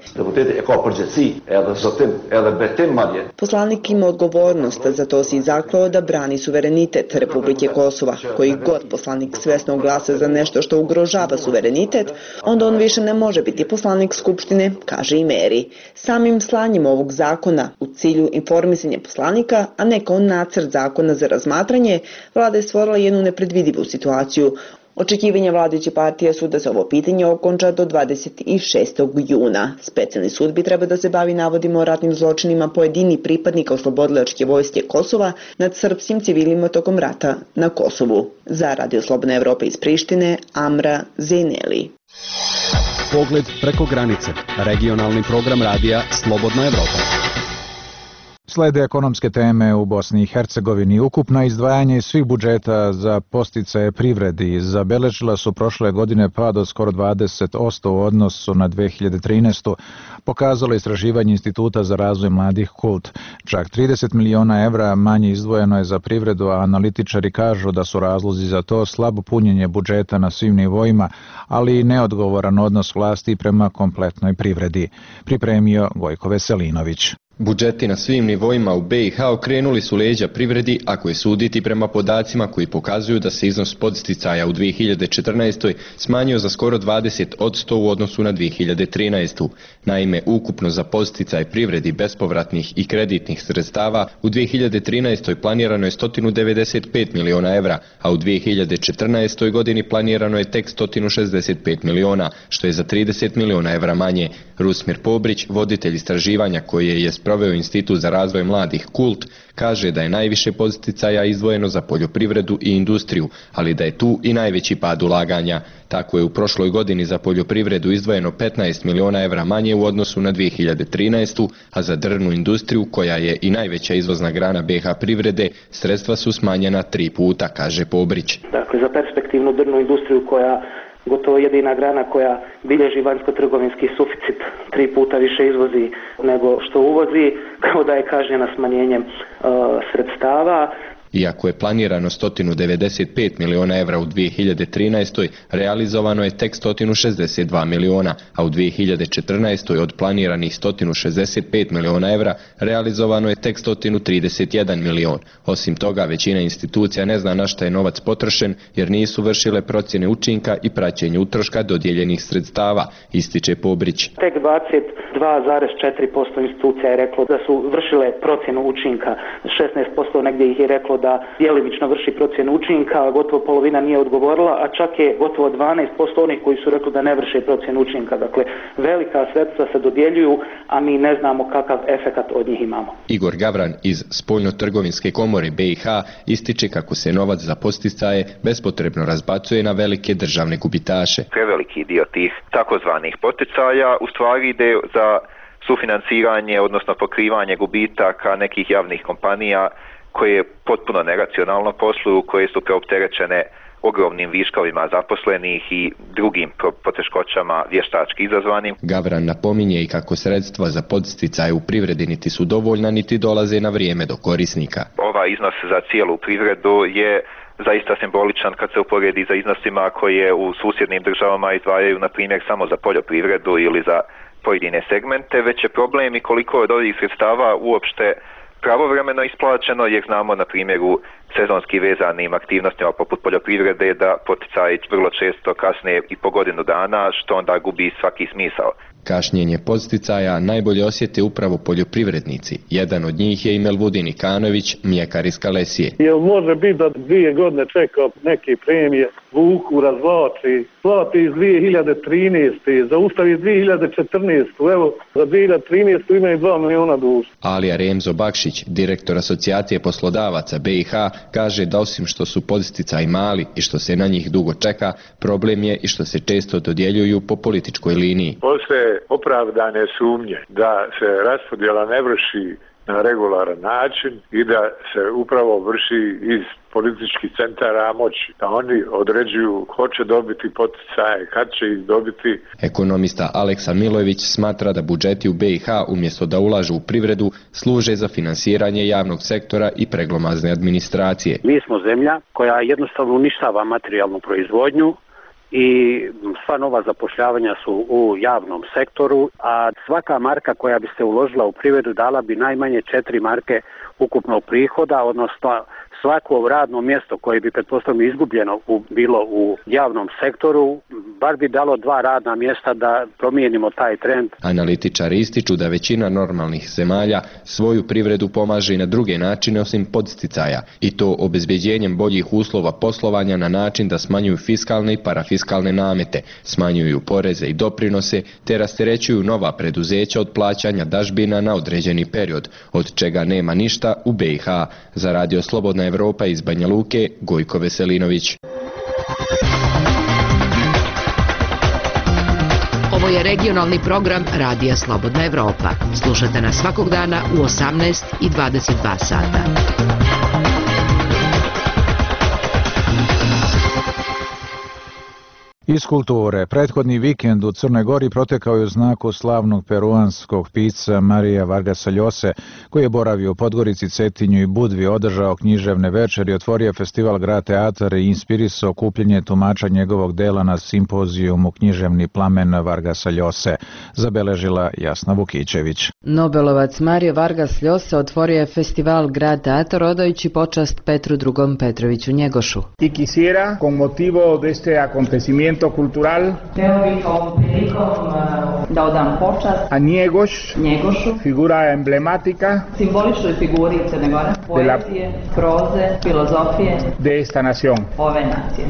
Poslanik ima odgovornost, zato se i zaklao da brani suverenitet Republike Kosova. Koji god poslanik svesno glasa za nešto što ugrožava suverenitet, onda on više ne može biti poslanik Skupštine, kaže Imeri. Samim slanjem ovog zakona u cilju informisanja poslanika, a ne kao nacrt zakona za razmatranje, vlada je stvorila jednu nepredvidivu situaciju. Očekivanja vladajuće partije su da se ovo pitanje okonča do dvadeset šestog juna. Specijalni sud bi trebao da se bavi navodima o ratnim zločinima pojedini pripadnika oslobodilačke vojske Kosova nad srpskim civilima tokom rata na Kosovu. Za Radio Slobodna Evropa iz Prištine, Amra Zejneli. Pogled preko granice. Regionalni program radija Slobodna Evropa. Slede ekonomske teme u Bosni i Hercegovini. Ukupna izdvajanja iz svih budžeta za podsticaje privredi zabeležila su prošle godine pad od skoro dvadeset posto u odnosu na dve hiljade trinaestu. Pokazalo istraživanje Instituta za razvoj mladih Kult. Čak trideset miliona evra manje izdvojeno je za privredu, a analitičari kažu da su razlozi za to slabo punjenje budžeta na svim nivoima, ali i neodgovoran odnos vlasti prema kompletnoj privredi. Pripremio Gojko Veselinović. Budžeti na svim nivoima u B i H okrenuli su leđa privredi, ako je suditi prema podacima koji pokazuju da se iznos podsticaja u dve hiljade četrnaestoj smanjio za skoro dvadeset posto u odnosu na dve hiljade trinaestu. Naime, ukupno za podsticaj privredi bespovratnih i kreditnih sredstava u dve hiljade trinaestoj planirano je sto devedeset pet miliona evra, a u dve hiljade četrnaestoj godini planirano je tek sto šezdeset pet miliona, što je za trideset miliona evra manje. Rusmir Pobrić, voditelj istraživanja koje je sproveo Institut za razvoj mladih Kult, kaže da je najviše podsticaja izdvojeno za poljoprivredu i industriju, ali da je tu i najveći pad ulaganja. Tako je u prošloj godini za poljoprivredu izdvojeno petnaest miliona evra manje u odnosu na dve hiljade trinaestu, a za drvnu industriju, koja je i najveća izvozna grana B H privrede, sredstva su smanjena tri puta, kaže Pobrić. Dakle, za perspektivnu drvnu industriju koja gotovo jedina grana koja bilježi vanjsko-trgovinski suficit, tri puta više izvozi nego što uvozi, kao da je kažnjena smanjenjem uh, sredstava. Iako je planirano sto devedeset pet miliona evra u dve hiljade trinaestoj, realizovano je tek sto šezdeset dva miliona, a u dve hiljade četrnaestoj od planiranih sto šezdeset pet miliona evra realizovano je tek sto trideset jedan milion. Osim toga, većina institucija ne zna na šta je novac potrošen jer nisu vršile procjene učinka i praćenje utroška dodijeljenih sredstava, ističe Pobrić. Tek dvadeset dva zarez četiri posto institucija je reklo da su vršile procjenu učinka, šesnaest posto negdje ih je reklo da djelimično vrši procjenu učinka, gotovo polovina nije odgovorila, a čak je gotovo dvanaest posto onih koji su rekli da ne vrše procjenu učinka. Dakle, velika sredstva se dodjeljuju, a mi ne znamo kakav efekat od njih imamo. Igor Gavran iz Spoljno-trgovinske komore B i H ističe kako se novac za podsticaje bespotrebno razbacuje na velike državne gubitaše. Preveliki dio tih takozvanih poticaja u stvari ide za sufinanciranje, odnosno pokrivanje gubitaka nekih javnih kompanija koje potpuno neracionalno posluju, koje su preopterećene ogromnim viškovima zaposlenih i drugim poteškoćama vještački izazvanim. Gavran napominje i kako sredstva za podsticaj u privredi niti su dovoljna, niti dolaze na vrijeme do korisnika. Ovaj iznos za cijelu privredu je zaista simboličan kad se uporedi za iznosima koje u susjednim državama izdvajaju, na primjer, samo za poljoprivredu ili za pojedine segmente, već je problem i koliko od ovih sredstava uopšte pravovremeno isplaćeno, jer znamo na primjer u sezonski vezanim aktivnostima poput poljoprivrede da poticaji vrlo često kasne i po godinu dana, što onda gubi svaki smisao. Kašnjenje podsticaja najbolje osjete upravo poljoprivrednici. Jedan od njih je i Melvudin Ikanović, mljekar iz Kalesije. Jel može biti da dvije godine čeka neke premije, vuku, razvlači, plati iz dve hiljade trinaeste, zaustavi iz dve hiljade četrnaeste, evo za dve hiljade trinaestu imaju dva miliona duša. Alija Remzo Bakšić, direktor asocijacije poslodavaca B i H, kaže da osim što su podsticaji mali i što se na njih dugo čeka, problem je i što se često dodjeljuju po političkoj liniji. Postoje opravdane sumnje da se raspodjela ne vrši na regularan način i da se upravo vrši iz političkih centara moći, da oni određuju ko će dobiti poticaje, kad će ih dobiti. Ekonomista Aleksa Milojević smatra da budžeti u B i H umjesto da ulažu u privredu služe za finansiranje javnog sektora i preglomazne administracije. Mi smo zemlja koja jednostavno uništava materijalnu proizvodnju i sva nova zapošljavanja su u javnom sektoru, a svaka marka koja bi se uložila u privredu dala bi najmanje četiri marke ukupnog prihoda, odnosno svako radno mjesto koje bi pretpostavljeno izgubljeno u, bilo u javnom sektoru, bar bi dalo dva radna mjesta da promijenimo taj trend. Analitičari ističu da većina normalnih zemalja svoju privredu pomaže i na druge načine osim podsticaja, i to obezbeđenjem boljih uslova poslovanja na način da smanjuju fiskalne i parafiskalne namete, smanjuju poreze i doprinose, te rasterećuju nova preduzeća od plaćanja dažbina na određeni period, od čega nema ništa u B i H. Za Radio Slobodna Evropa iz Banja Luke, Gojko Veselinović. Ovo je regionalni program Radija Slobodna Evropa. Slušate nas svakog dana u osamnaest i dvadeset dva sata. Iz kulture. Prethodni vikend u Crnoj Gori protekao je u znaku slavnog peruanskog pisca Marija Vargasa Ljose, koji je boravio u Podgorici, Cetinju i Budvi, održao književne večeri, otvorio festival Grad teatar i inspirisao kupljenje tumača njegovog dela na simpozijumu Književni plamen Vargasa Ljose, zabeležila Jasna Vukićević. Nobelovac Mario Vargas Llosa otvorio je festival Grad teatar odajući počast Petru drugom Petroviću Njegošu. I quisiera, con motivo de este acontecimiento cultural, da odam počast a Njegoš, Njegošu, figura emblemática, simboličnoj figuri Crne Gore, poezije, proze, filozofije de esta nación. Ove nacije.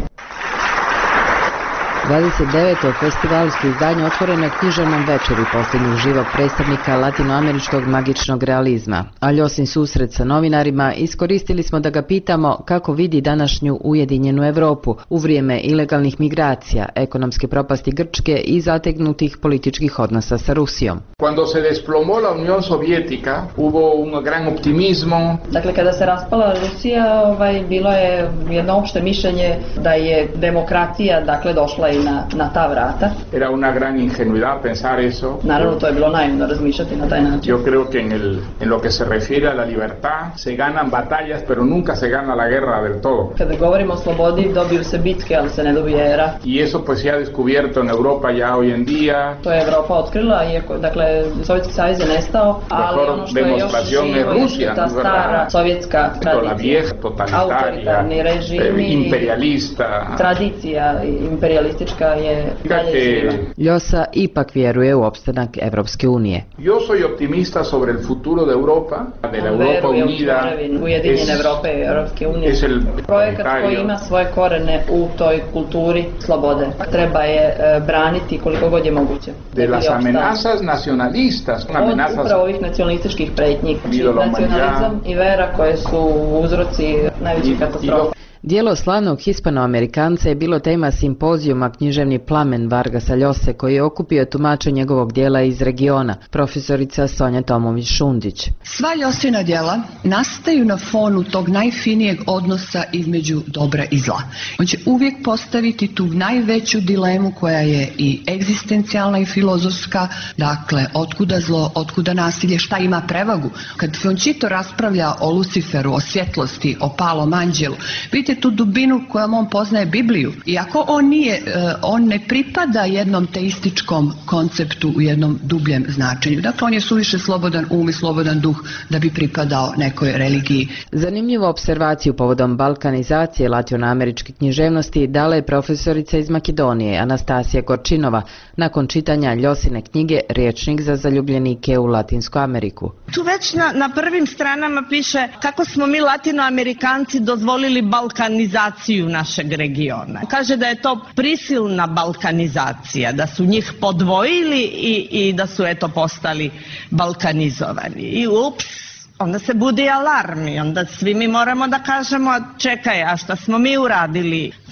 dvadeset deveto festivalsko izdanje otvoreno je književnom večeri posljednjeg živog predstavnika latinoameričkog magičnog realizma. A Ljosin susret sa novinarima iskoristili smo da ga pitamo kako vidi današnju ujedinjenu Evropu u vrijeme ilegalnih migracija, ekonomske propasti Grčke i zategnutih političkih odnosa sa Rusijom. Cuando se desplomó la Unión Soviética, hubo un gran optimismo. Dakle, kada se raspala Rusija, ovaj, bilo je jedno opšte mišljenje da je demokracija, dakle, došla Na, na ta vrata. Era una gran ingenuidad pensar eso. Naravno, to je bilo naivno razmišljati na taj način. Yo creo que en, el, en lo que se refiere a la libertad se ganan batallas, pero nunca se gana la guerra del todo. Kada govorimo o slobodi, dobiju se bitke, ali se ne dobije rat. Y eso pues se ha descubierto en Europa ya hoy en día. To je Evropa otkrila, iako, dakle, Sovjetski savez je nestao, ali ono što je još živo je ta stara sovjetska tradicija, autoritarni režimi, imperialista, tradicija imperialistička je dalje živa. Llosa ipak vjeruje u opstanak Evropske unije. Yo soy optimista sobre el futuro de Europa, de la Europa unida. Ujedinjene Evrope i Evropske unije. Projekat koji ima svoje korene u toj kulturi slobode. Treba je braniti koliko god je moguće. De las amenazas nacionalistas, amenazas. Od upravo ovih nacionalističkih pretnji. Nacionalizam i vera koje su uzroci najvećih katastrofa. Dijelo slavnog Hispanoamerikanca je bilo tema simpozijuma Književni plamen Vargasa Ljose, koji je okupio tumača njegovog dijela iz regiona, profesorica Sonja Tomović-Šundić. Sva Ljosina djela nastaju na fonu tog najfinijeg odnosa između dobra i zla. On će uvijek postaviti tu najveću dilemu koja je i egzistencijalna i filozofska, dakle, otkuda zlo, otkuda nasilje, šta ima prevagu. Kad Fončito raspravlja o Luciferu, o svjetlosti, o palom anđelu, vidite tu dubinu kojom on poznaje Bibliju. Iako on nije, on ne pripada jednom teističkom konceptu u jednom dubljem značenju. Dakle, on je suviše slobodan um i slobodan duh da bi pripadao nekoj religiji. Zanimljivu observaciju povodom balkanizacije latinoameričke književnosti dala je profesorica iz Makedonije, Anastasija Gorčinova, nakon čitanja Ljosine knjige Riječnik za zaljubljenike u Latinsku Ameriku. Tu već na, na prvim stranama piše kako smo mi Latinoamerikanci dozvolili balkanizaciju našeg regiona. Kaže da je to prisilna balkanizacija, da su njih podvojili i, i da su eto postali balkanizovani. I ups, onda se budi alarm i onda svi mi moramo da kažemo čekaj, a šta smo mi uradili?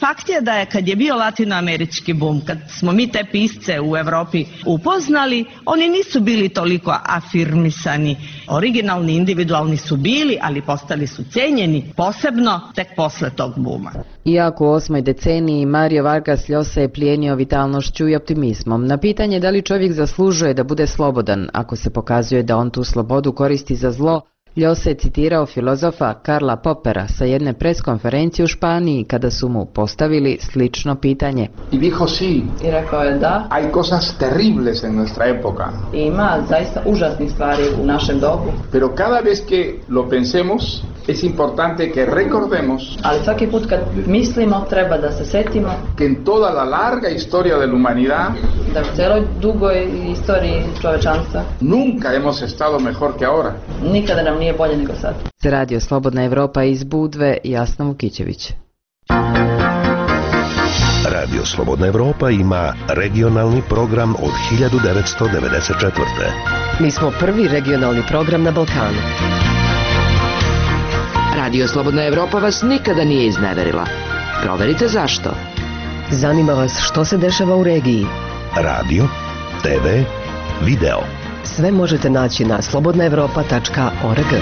Fakt je da je kad je bio latinoamerički bum, kad smo mi te pisce u Evropi upoznali, oni nisu bili toliko afirmisani. Originalni, individualni su bili, ali postali su cenjeni, posebno tek posle tog buma. Iako u osmoj deceniji Mario Vargas Llosa je plijenio vitalnošću i optimizmom. Na pitanje da li čovjek zaslužuje da bude slobodan, ako se pokazuje da on tu slobodu koristi za zlo, Llosa je citirao filozofa Karla Popera sa jedne preskonferencije u Španiji kada su mu postavili slično pitanje. I dijo sí. I rekao je da. Hay cosas terribles en nuestra época. Ima zaista užasnih stvari u našem dobu. Pero cada vez que lo pensemos, es importante que recordemos. Ali svaki put kad mislimo, treba da se setimo. Que en toda la larga historia de la humanidad, da u celoj dugoj istoriji čovečanstva, nunca hemos estado mejor que ahora. Nikada nam nije bolje nego sad. Za Radio Slobodna Evropa iz Budve, Jasna Vukićević. Radio Slobodna Evropa ima regionalni program od hiljadu devetsto devedeset četvrte. Mi smo prvi regionalni program na Balkanu. Radio Slobodna Evropa vas nikada nije izneverila. Proverite zašto. Zanima vas što se dešava u regiji. Radio, te ve, video. Sve možete naći na slobodna evropa tačka org.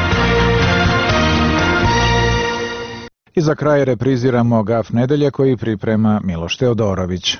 I za kraj repriziramo Gaf nedelje koji priprema Miloš Teodorović.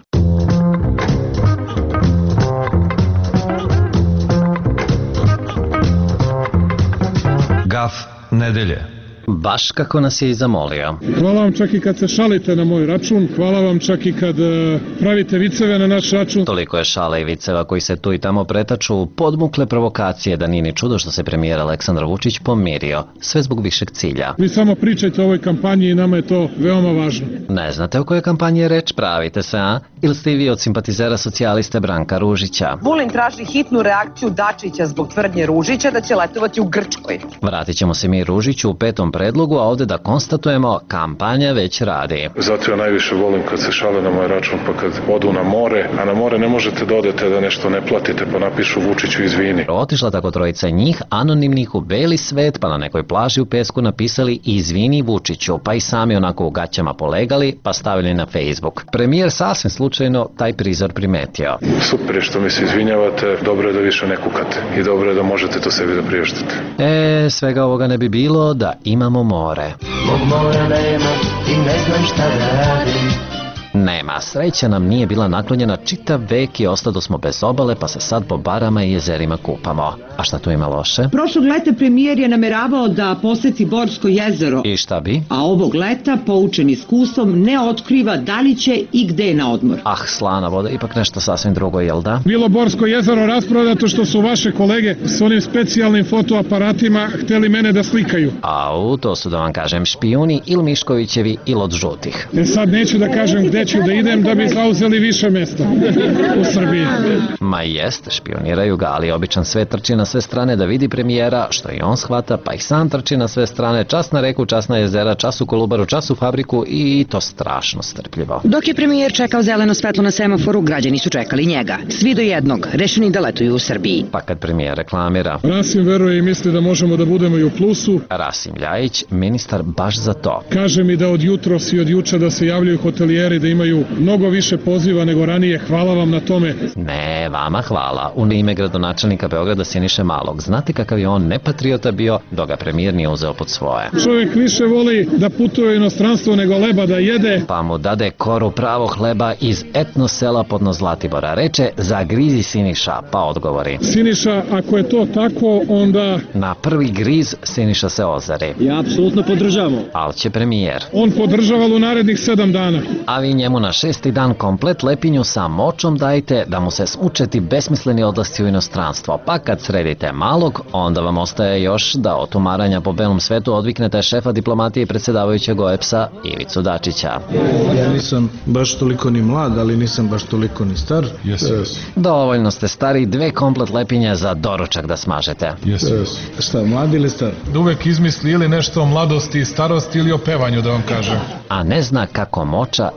Gaf nedelje. Baš kako nas je i zamolio. Hvala vam čak i kad se šalite na moj račun, hvala vam čak i kad uh, pravite viceve na naš račun. Toliko je šale i viceva koji se tu i tamo pretaču, podmukle provokacije, da nije ni čudo što se premijer Aleksandar Vučić pomirio, sve zbog višeg cilja. Vi samo pričajte o ovoj kampanji i nama je to veoma važno. Ne znate o kojoj kampanji je reč, pravite se, a? Ili ste i vi od simpatizera socijaliste Branka Ružića? Vulin traži hitnu reakciju Dačića zbog tvrdnje Ružića da će letovati u Grčkoj. Vratit ćemo se mi Ružiću u petom predlogu, a ovde da konstatujemo, kampanja već radi. Zato ja najviše volim kad se šale na moj račun, pa kad odu na more, a na more ne možete da odete da nešto ne platite, pa napišu Vučiću izvini. Otišla tako trojica njih, anonimnih u beli svet, pa na nekoj plaži u pesku napisali izvini Vučiću, pa i sami onako u gaćama polegali, pa stavili na Facebook. Premijer sasvim slučajno taj prizor primetio. Super je što mi se izvinjavate, dobro je da više ne kukate i dobro je da možete to sebi da priuštite. E, svega ovoga ne bi bilo da imamo more. Mog mora nema i ne znam šta da radim. Nema, sreća nam nije bila naklonjena čitav vek i ostado smo bez obale, pa se sad po barama i jezerima kupamo. A šta tu ima loše? Prošlog leta premijer je nameravao da poseti Borsko jezero. I šta bi? A ovog leta, poučen iskustvom, ne otkriva da li će i gde na odmor. Ah, slana voda, ipak nešto sasvim drugo, jel da? Bilo Borsko jezero rasprodato što su vaše kolege s onim specijalnim fotoaparatima hteli mene da slikaju. Au, to su da vam kažem špijuni ili Miškovićevi ili od žutih. E sad neću da kažem gde ću da idem da bi zauzeli više mesta u Srbiji. Ma jest, špioniraju ga, ali običan sve trči na sve strane da vidi premijera, što i on shvata, pa ih sam trči na sve strane, čas na reku, čas na jezera, čas u Kolubaru, čas u fabriku i to strašno strpljivo. Dok je premijer čekao zeleno svetlo na semaforu, građani su čekali njega. Svi do jednog, rešeni da letuju u Srbiji. Pa kad premijer reklamira. Rasim veruje i misli da možemo da budemo i u plusu. Rasim Ljajić, ministar baš za to. Kaže mi da od jutros i od juča da se javljaju hotelijeri, da imaju mnogo više poziva nego ranije. Hvala vam na tome. Ne, vama hvala. U ime gradonačelnika Beograda Siniše Malog. Znate kakav je on nepatriota bio, dok ga premijer nije uzeo pod svoje. Čovjek više voli da putuje u inostranstvo nego leba da jede. Pa mu dade koru pravog hleba iz etno sela podno Zlatibora. Reče, zagrizi Siniša, pa odgovori. Siniša, ako je to tako, onda... Na prvi griz Siniša se ozari. Ja apsolutno podržavamo. Al će premijer. On podržava u narednih sedam dana. A vi njemu na šesti dan komplet lepinju sa močom dajte da mu se smučeti besmisleni odlasci u inostranstvo. Pa kad sredite Malog, onda vam ostaje još da od umaranja po belom svetu odviknete šefa diplomatije i predsjedavajućeg O E P S-a Ivicu Dačića. Ja nisam baš toliko ni mlad, ali nisam baš toliko ni star. Yes. Yes. Dovoljno ste stari, dve komplet lepinje za doručak da smažete. Yes. Yes. Šta, mlad ili star? Da uvek izmisli ili nešto o mladosti i starosti ili o pevanju, da vam kažem. A ne zna kako moča glasno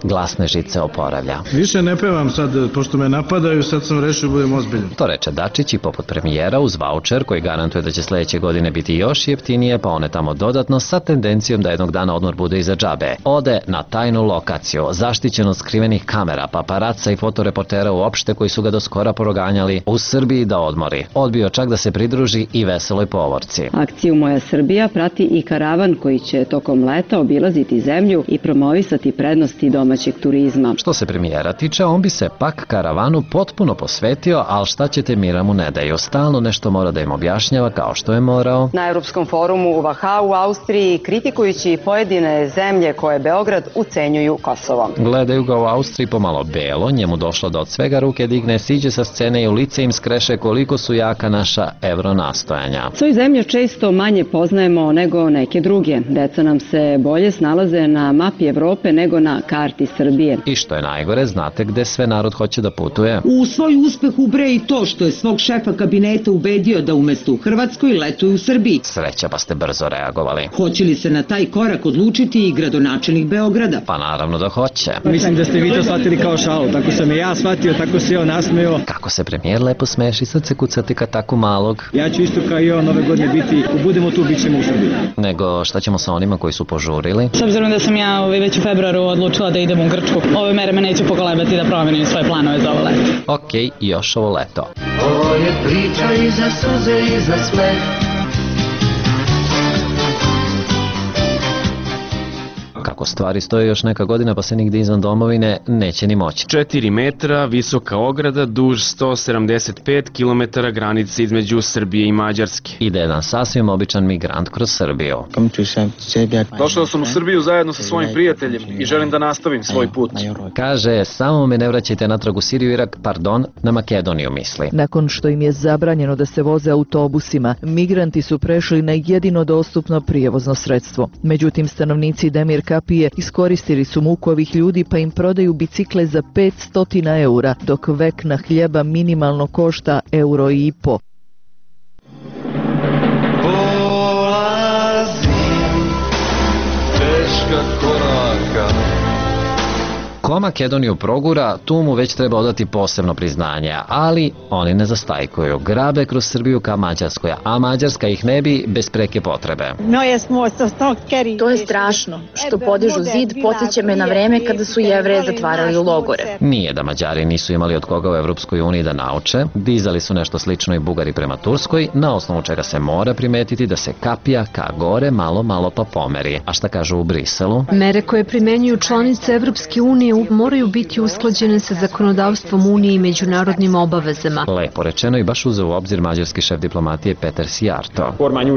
nervne žice oporavlja. Više ne pevam sad, pošto me napadaju, sad sam rešio budem ozbiljan. To reče Dačić i poput premijera uz vaučer koji garantuje da će sledeće godine biti još jeftinije, pa one tamo dodatno sa tendencijom da jednog dana odmor bude iza džabe. Ode na tajnu lokaciju, zaštićen od skrivenih kamera, paparaca i fotoreportera uopšte koji su ga do skora proganjali u Srbiji da odmori. Odbio čak da se pridruži i veseloj povorci. Akciju Moja Srbija prati i karavan koji će tokom leta obilaziti zemlju i promovisati prednosti domaćeg turizma. Što se premijera tiče, on bi se pak karavanu potpuno posvetio, ali šta ćete mira mu ne daju. Stalno nešto mora da im objašnjava kao što je morao. Na Europskom forumu u Wachau u Austriji, kritikujući pojedine zemlje koje Beograd ucenjuju Kosovom. Gledaju ga u Austriji pomalo belo, njemu došlo da od svega ruke digne, siđe sa scene i u lice im skreše koliko su jaka naša evro nastojanja. Svoju zemlju često manje poznajemo nego neke druge. Deca nam se bolje snalaze na mapi Evrope nego na karti Srbije. I što je najgore, znate gde sve narod hoće da putuje? U svoj uspeh ubre i to što je svog šefa kabineta ubedio da umesto u Hrvatskoj letuje u Srbiji. Sreća, pa ste brzo reagovali. Hoće li se na taj korak odlučiti i gradonačelnik Beograda? Pa naravno da hoće. Mislim da ste vi to shvatili kao šalu. Tako sam i ja shvatio, tako se on nasmeo. Kako se premijer lepo smeši, srce kucati ka tako malog. Ja ću isto kao i on ove godine biti, ako budemo tu, bit ćemo u Srbiji. Nego šta ćemo sa onima koji su požurili? S obzirom da sam ja već u februaru odlučila da idem u Grčku, ove mere me neće pokolebati da promenim svoje planove za ovo leto. Okej, još ovo leto. Ovo je priča i za suze i za smeh. Kako stvari stoje još neka godina pa se nigde izvan domovine neće ni moći. četiri metra, visoka ograda, duž sto sedamdeset pet kilometara granice između Srbije i Mađarske. Ide jedan sasvim običan migrant kroz Srbiju. Došao sam u Srbiju zajedno sa svojim prijateljem i želim da nastavim svoj put. Kaže, samo me ne vraćajte natrag u Siriju, Irak, pardon, na Makedoniju misli. Nakon što im je zabranjeno da se voze autobusima, migranti su prešli na jedino dostupno prijevozno sredstvo. Međutim, stanovnici Demir Kapije iskoristili su muku ovih ljudi pa im prodaju bicikle za petsto eura, dok vekna hljeba minimalno košta euro i po. Ko Makedoniju progura, tu mu već treba odati posebno priznanje, ali oni ne zastajkuju. Grabe kroz Srbiju ka Mađarskoj, a Mađarska ih ne bi bez preke potrebe. To je strašno. Što podižu zid, podsjeća me na vreme kada su Jevreje zatvarali u logore. Nije da Mađari nisu imali od koga u Evropskoj uniji da nauče. Dizali su nešto slično i Bugari prema Turskoj, na osnovu čega se mora primetiti da se kapija ka gore malo malo pa pomeri. A šta kažu u Briselu? Mere koje primenjuju članice Evropske unije moraju biti usklađene sa zakonodavstvom Unije i međunarodnim obavezama. Lepo rečeno i baš uzeo u obzir mađarski šef diplomatije Peter Sijarto.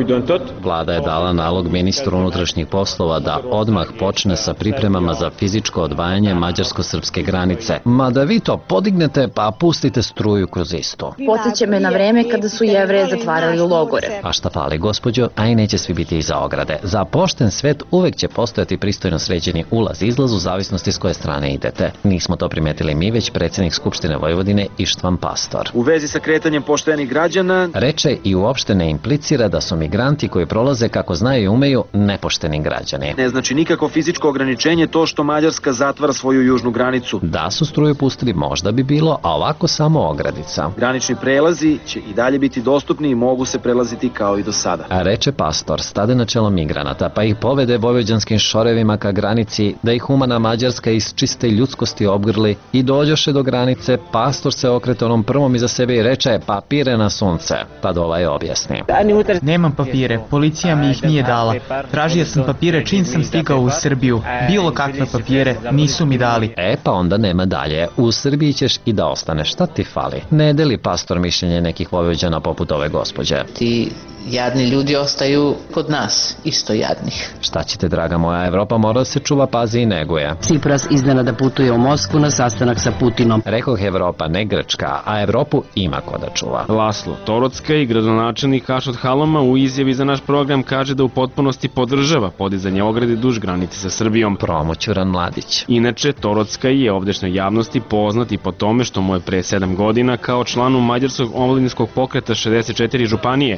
Vlada je dala nalog ministru unutrašnjih poslova da odmah počne sa pripremama za fizičko odvajanje mađarsko-srpske granice. Mada vi to podignete pa pustite struju kroz isto. Podsjeća me na vreme kada su Jevreje zatvarali u logore. A šta fali, gospođo, a i neće svi biti iza ograde. Za pošten svet uvek će postojati pristojno sređeni ulaz-izlaz u zavisnosti s koje strane idete. Nismo to primetili mi, već predsjednik Skupštine Vojvodine Ištvan Pastor. U vezi sa kretanjem poštenih građana, reče i uopšte ne implicira da su migranti koji prolaze kako znaju i umeju nepošteni građani. Ne znači nikako fizičko ograničenje to što Mađarska zatvara svoju južnu granicu. Da su struju pustili možda bi bilo, a ovako samo ogradica. Granični prelazi će i dalje biti dostupni i mogu se prelaziti kao i do sada. A reče Pastor, stade na čelo migranata pa ih povede vojvođanskim šorevima ka granici, da ih humana Mađarska iz čiste ljudskosti obgrli i dođoše do granice. Pastor se okrete onom prvom iza sebe i reče papire na sunce. Tad ovaj objasni. Nemam papire, policija mi ih nije dala. Tražio sam papire čim sam stigao u Srbiju. Bilo kakve papire nisu mi dali. E pa onda nema dalje. U Srbiji ćeš i da ostaneš. Šta ti fali? Ne deli Pastor mišljenje nekih vojvođana poput ove gospođe. Ti jadni ljudi ostaju kod nas, isto jadnih. Šta ćete, draga moja, Evropa mora da se čuva, pazi i neguje. Tsipras iznenada putuje u Moskvu na sastanak sa Putinom. Rekoh Evropa, ne Grčka, a Evropu ima ko da čuva. Laslo Torocka i gradonačelnik Ašot Halama u izjavi za naš program kaže da u potpunosti podržava podizanje ograde duž granice sa Srbijom. Promoćuran mladić. Inače, Torocka je ovdešnjoj javnosti poznati po tome što mu je pre sedam godina kao članu mađarskog omladinskog pokreta šezdeset četiri županije, koji je srpski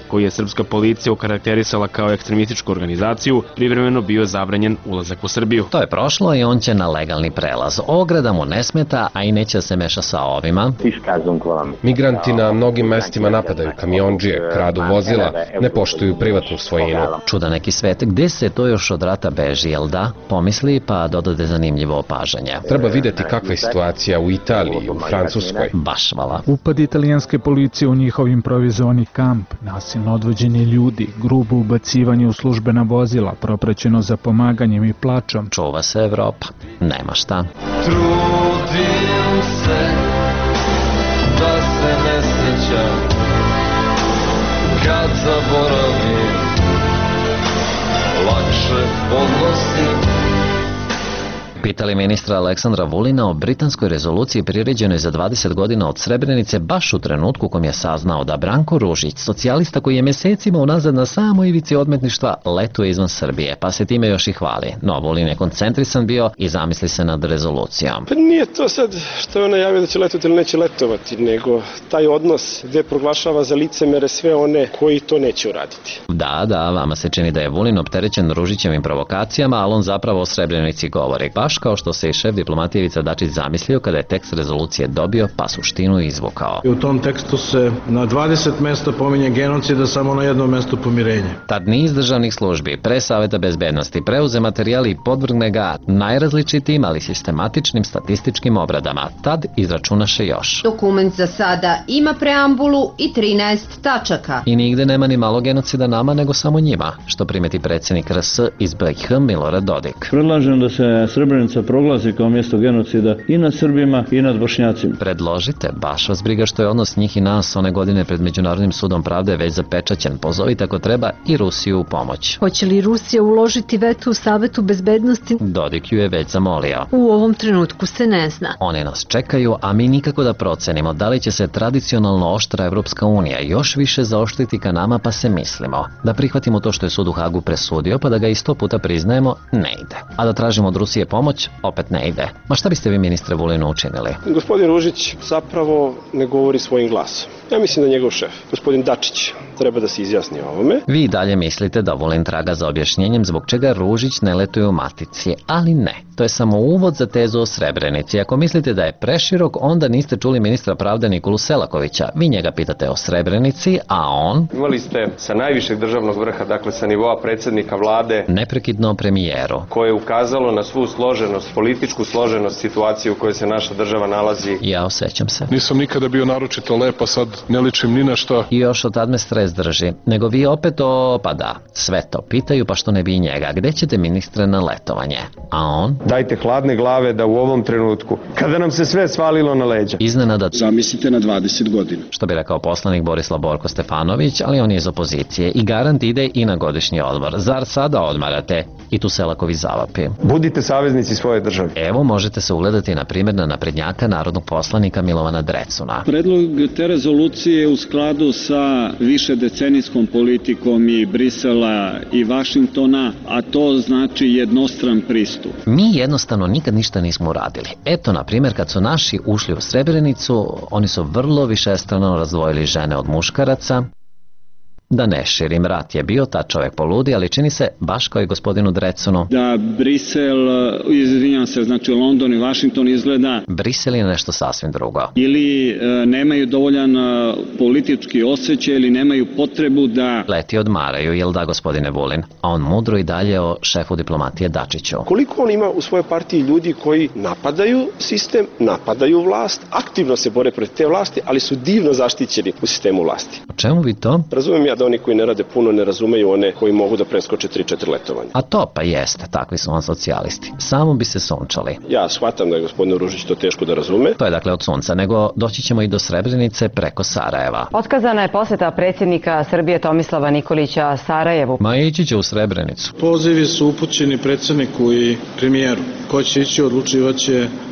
srpska policija okarakterisala kao ekstremističku organizaciju, privremeno bio zabranjen ulazak u Srbiju. To je prošlo i on će na legalni prelaz. Ograda mu ne smeta, a i neće se meša sa ovima. Migranti na mnogim mestima napadaju kamiondžije, kradu vozila, ne poštuju privatnu svojinu. Čuda neki svet, gde se to još od rata beži, jel da? Pomisli pa dodade zanimljivo opažanje. Treba videti kakva je situacija u Italiji, u Francuskoj. Baš vala. Upad italijanske policije u njihov improvizovani kamp, nasilno odvođeni ljudi, grubo ubacivanje u službena vozila, propraćeno za pomaganjem i plačom. Čuva se Evropa. Nema šta. Trudim se da se ne sjećam kad zaboravim, lakše podnosim. Pitali ministra Aleksandra Vulina o britanskoj rezoluciji priređenoj za dvadeset godina od Srebrenice baš u trenutku kom je saznao da Branko Ružić, socijalista koji je mesecima unazad na samoj ivici odmetništva, letuje izvan Srbije, pa se time još i hvali. No, Vulin je koncentrisan bio i zamisli se nad rezolucijom. Pa nije to sad što je ona javio da će letovati ili neće letovati, nego taj odnos gde proglašava za licemere sve one koji to neće uraditi. Da, da, vama se čini da je Vulin opterećen Ružićevim provokacijama, ali on zapravo o Srebrenici govori. Baš kao što se i šef diplomatije Ivica Dačić zamislio kada je tekst rezolucije dobio pa suštinu izvukao. I u tom tekstu se na dvadeset mesta pominje genocida, samo na jednom mestu pomirenje. Tad niz državnih službi pre Saveta bezbednosti preuze materijali i podvrgne ga najrazličitijim, ali sistematičnim statističkim obradama. Tad izračunaše još. Dokument za sada ima preambulu i trinaest tačaka. I nigde nema ni malo genocida nama, nego samo njima, što primeti predsjednik R S iz B iH Milorad Dodik. Predlažem da se Srebrenica proglasi kao mjesto genocida i nad Srbima i nad Bošnjacima. Predložite, baš vas briga što je odnos njih i nas one godine pred Međunarodnim sudom pravde već zapečaćen. Pozovite ako treba i Rusiju u pomoć. Hoće li Rusija uložiti veto u Savetu bezbednosti? Dodik ju je već zamolio. U ovom trenutku se ne zna. Oni nas čekaju, a mi nikako da procenimo da li će se tradicionalno oštra Evropska unija još više zaoštriti ka nama, pa se mislimo. Da prihvatimo to što je sud u Hagu presudio, pa da ga i sto puta priznajemo, ne ide. A da tražimo od Rusije pomoć, opet ne ide. Ma šta biste vi, ministre Vulinu, učinili? Gospodin Ružić zapravo ne govori svojim glasom. Ja mislim da njegov šef, gospodin Dačić, treba da se izjasni o ovome. Vi dalje mislite da Vulin traga za objašnjenjem zbog čega Ružić ne letuje u matici, ali ne. To je samo uvod za tezu o Srebrenici. Ako mislite da je preširok, onda niste čuli ministra pravde Nikolu Selakovića. Vi njega pitate o Srebrenici, a on... Imali ste sa najvišeg državnog vrha, dakle sa nivoa predsjednika vlade, neprekidno premijeru, koje je ukazalo na svu složenost, političku složenost situacije u kojoj se naša država nalazi. Ja osjećam se. Nisam nikada bio naročito lepa, sad ne ličim ni na šta. I još od tad me stres drži. Nego vi opet o... pa da, sve to pitaju, pa što ne bi njega. Gde ćete, ministre, na letovanje? A on? Dajte hladne glave da u ovom trenutku, kada nam se sve svalilo na leđa, iznenada... Zamislite na dvadeset godina. Što bi rekao poslanik Borislav Borko Stefanović, ali on je iz opozicije i garant ide i na godišnji odmor. Zar sada odmarate? I tu Selaković zavapi. Budite saveznici svoje države. Evo možete se ugledati na primjer na naprednjaka narodnog poslanika Milovana Drecuna. Predlog te rezolucije je u skladu sa višedecenijskom politikom i Brisela i Vašingtona, a to znači jednostran pristup. Mi jednostavno nikad ništa nismo uradili. Eto, na primjer, kad su naši ušli u Srebrenicu, oni su vrlo višestrano razdvojili žene od muškaraca. Da ne širim, rat je bio, ta čovjek poludi, ali čini se, baš kao i gospodinu Drecunu, da Brisel, izvinjam se, znači London i Washington izgleda... Brisel je nešto sasvim drugo. Ili e, nemaju dovoljan e, politički osjećaj ili nemaju potrebu da... Leti odmaraju, jel da, gospodine Vulin? A on mudro i dalje o šefu diplomatije Dačiću. Koliko on ima u svojoj partiji ljudi koji napadaju sistem, napadaju vlast, aktivno se bore protiv te vlasti, ali su divno zaštićeni u sistemu vlasti. O čemu vi to? Razumijem ja da oni koji ne rade puno ne razumeju one koji mogu da preskoče tri četiri letovanja. A to pa jeste, takvi su vam socijalisti. Samo bi se sunčali. Ja shvatam da je gospodin Ružić to teško da razume. To je dakle od sunca, nego doći ćemo i do Srebrenice preko Sarajeva. Otkazana je posjeta predsjednika Srbije Tomislava Nikolića Sarajevu. Ma ići će u Srebrenicu. Pozivi su upućeni predsjedniku i premijeru. Ko će ići, odlučivaće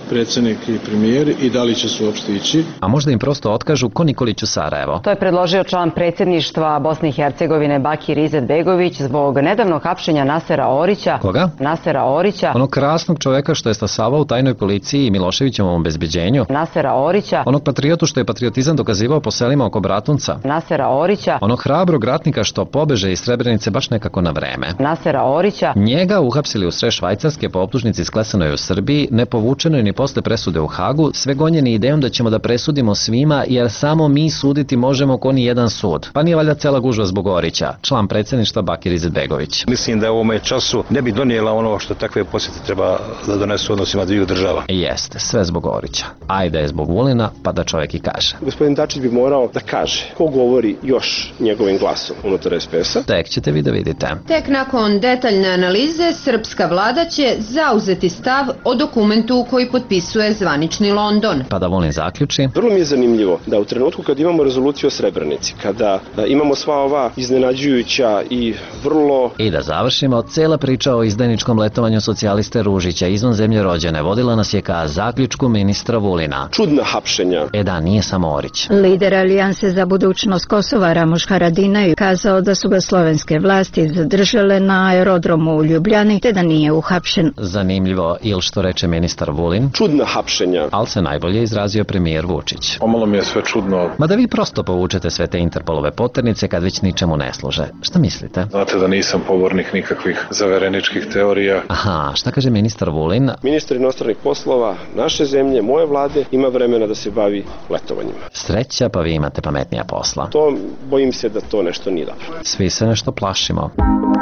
predsjednik i premijer i da li će se uopšte ići. A možda im prosto otkažu ko Nikolić u Sarajevo. To je predložio član predsjedništva Bosne i Hercegovine Bakir Izetbegović zbog nedavnog hapšenja Nasera Orića. Koga? Nasera Orića. Onog krasnog čoveka što je stasavao u tajnoj policiji i Miloševićevom obezbeđenju. Nasera Orića. Onog patriotu što je patriotizam dokazivao po selima oko Bratunca. Nasera Orića. Onog hrabrog ratnika što pobeže iz Srebrenice baš nekako na vreme. Nasera Orića. Njega uhapsili u sred Švajcarske po optužnici sklesanoj u Srbiji, ne povučenoj ni posle presude u Hagu, sve gonjeni idejom da ćemo da presudimo svima jer samo mi suditi možemo ko ni jedan sud. Pa nije valjda cela gužva zbog Orića, član predsjedništva Bakir Izetbegović. Mislim da u ovome času ne bi donijela ono što takve posjete treba da donesu odnosima dviju država. Jeste, sve zbog Orića. Ajde je zbog Vulina, pa da čovjek i kaže. Gospodin Dačić bi morao da kaže ko govori još njegovim glasom unutar es pe es-a. Tek ćete vi da vidite. Tek nakon detaljne analize, srpska vlada će zauzeti stav o dokumentu koji potpisuje zvanični London. Pa da Vulin zaključi. Vrlo mi je zanimljivo da u trenutku kad imamo rezoluciju o Srebrenici, kada imamo sva ova iznenađujuća i vrlo... I da završimo, cela priča o izdajničkom letovanju socijaliste Ružića izvan zemlje rođene vodila nas je ka zaključku ministra Vulina. Čudna hapšenja. E da, nije samo Orić. Lider Alijanse za budućnost Kosova Ramuš Haradinaj je kazao da su ga slovenske vlasti zadržale na aerodromu u Ljubljani te da nije uhapšen. Zanimljivo, ili što reče ministar Vulin. Čudna hapšenja. Ali se najbolje izrazio premijer Vučić. Pomalo mi je sve čudno. Ma da vi prosto povučete sve te Interpolove poternice kad već ničemu ne služe. Šta mislite? Znate da nisam pobornik nikakvih zavereničkih teorija. Aha, šta kaže ministar Vulin? Ministar inostranih poslova naše zemlje, moje vlade, ima vremena da se bavi letovanjima. Sreća, pa vi imate pametnija posla. To, bojim se da to nešto nije dobro. Svi se nešto plašimo.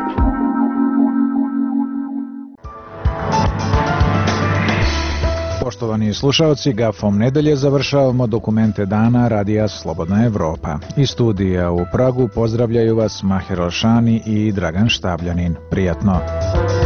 Poštovani slušalci, gafom nedelje završavamo dokumente dana Radija Slobodna Evropa. Iz studija u Pragu pozdravljaju vas Maher Alšani i Dragan Štabljanin. Prijatno!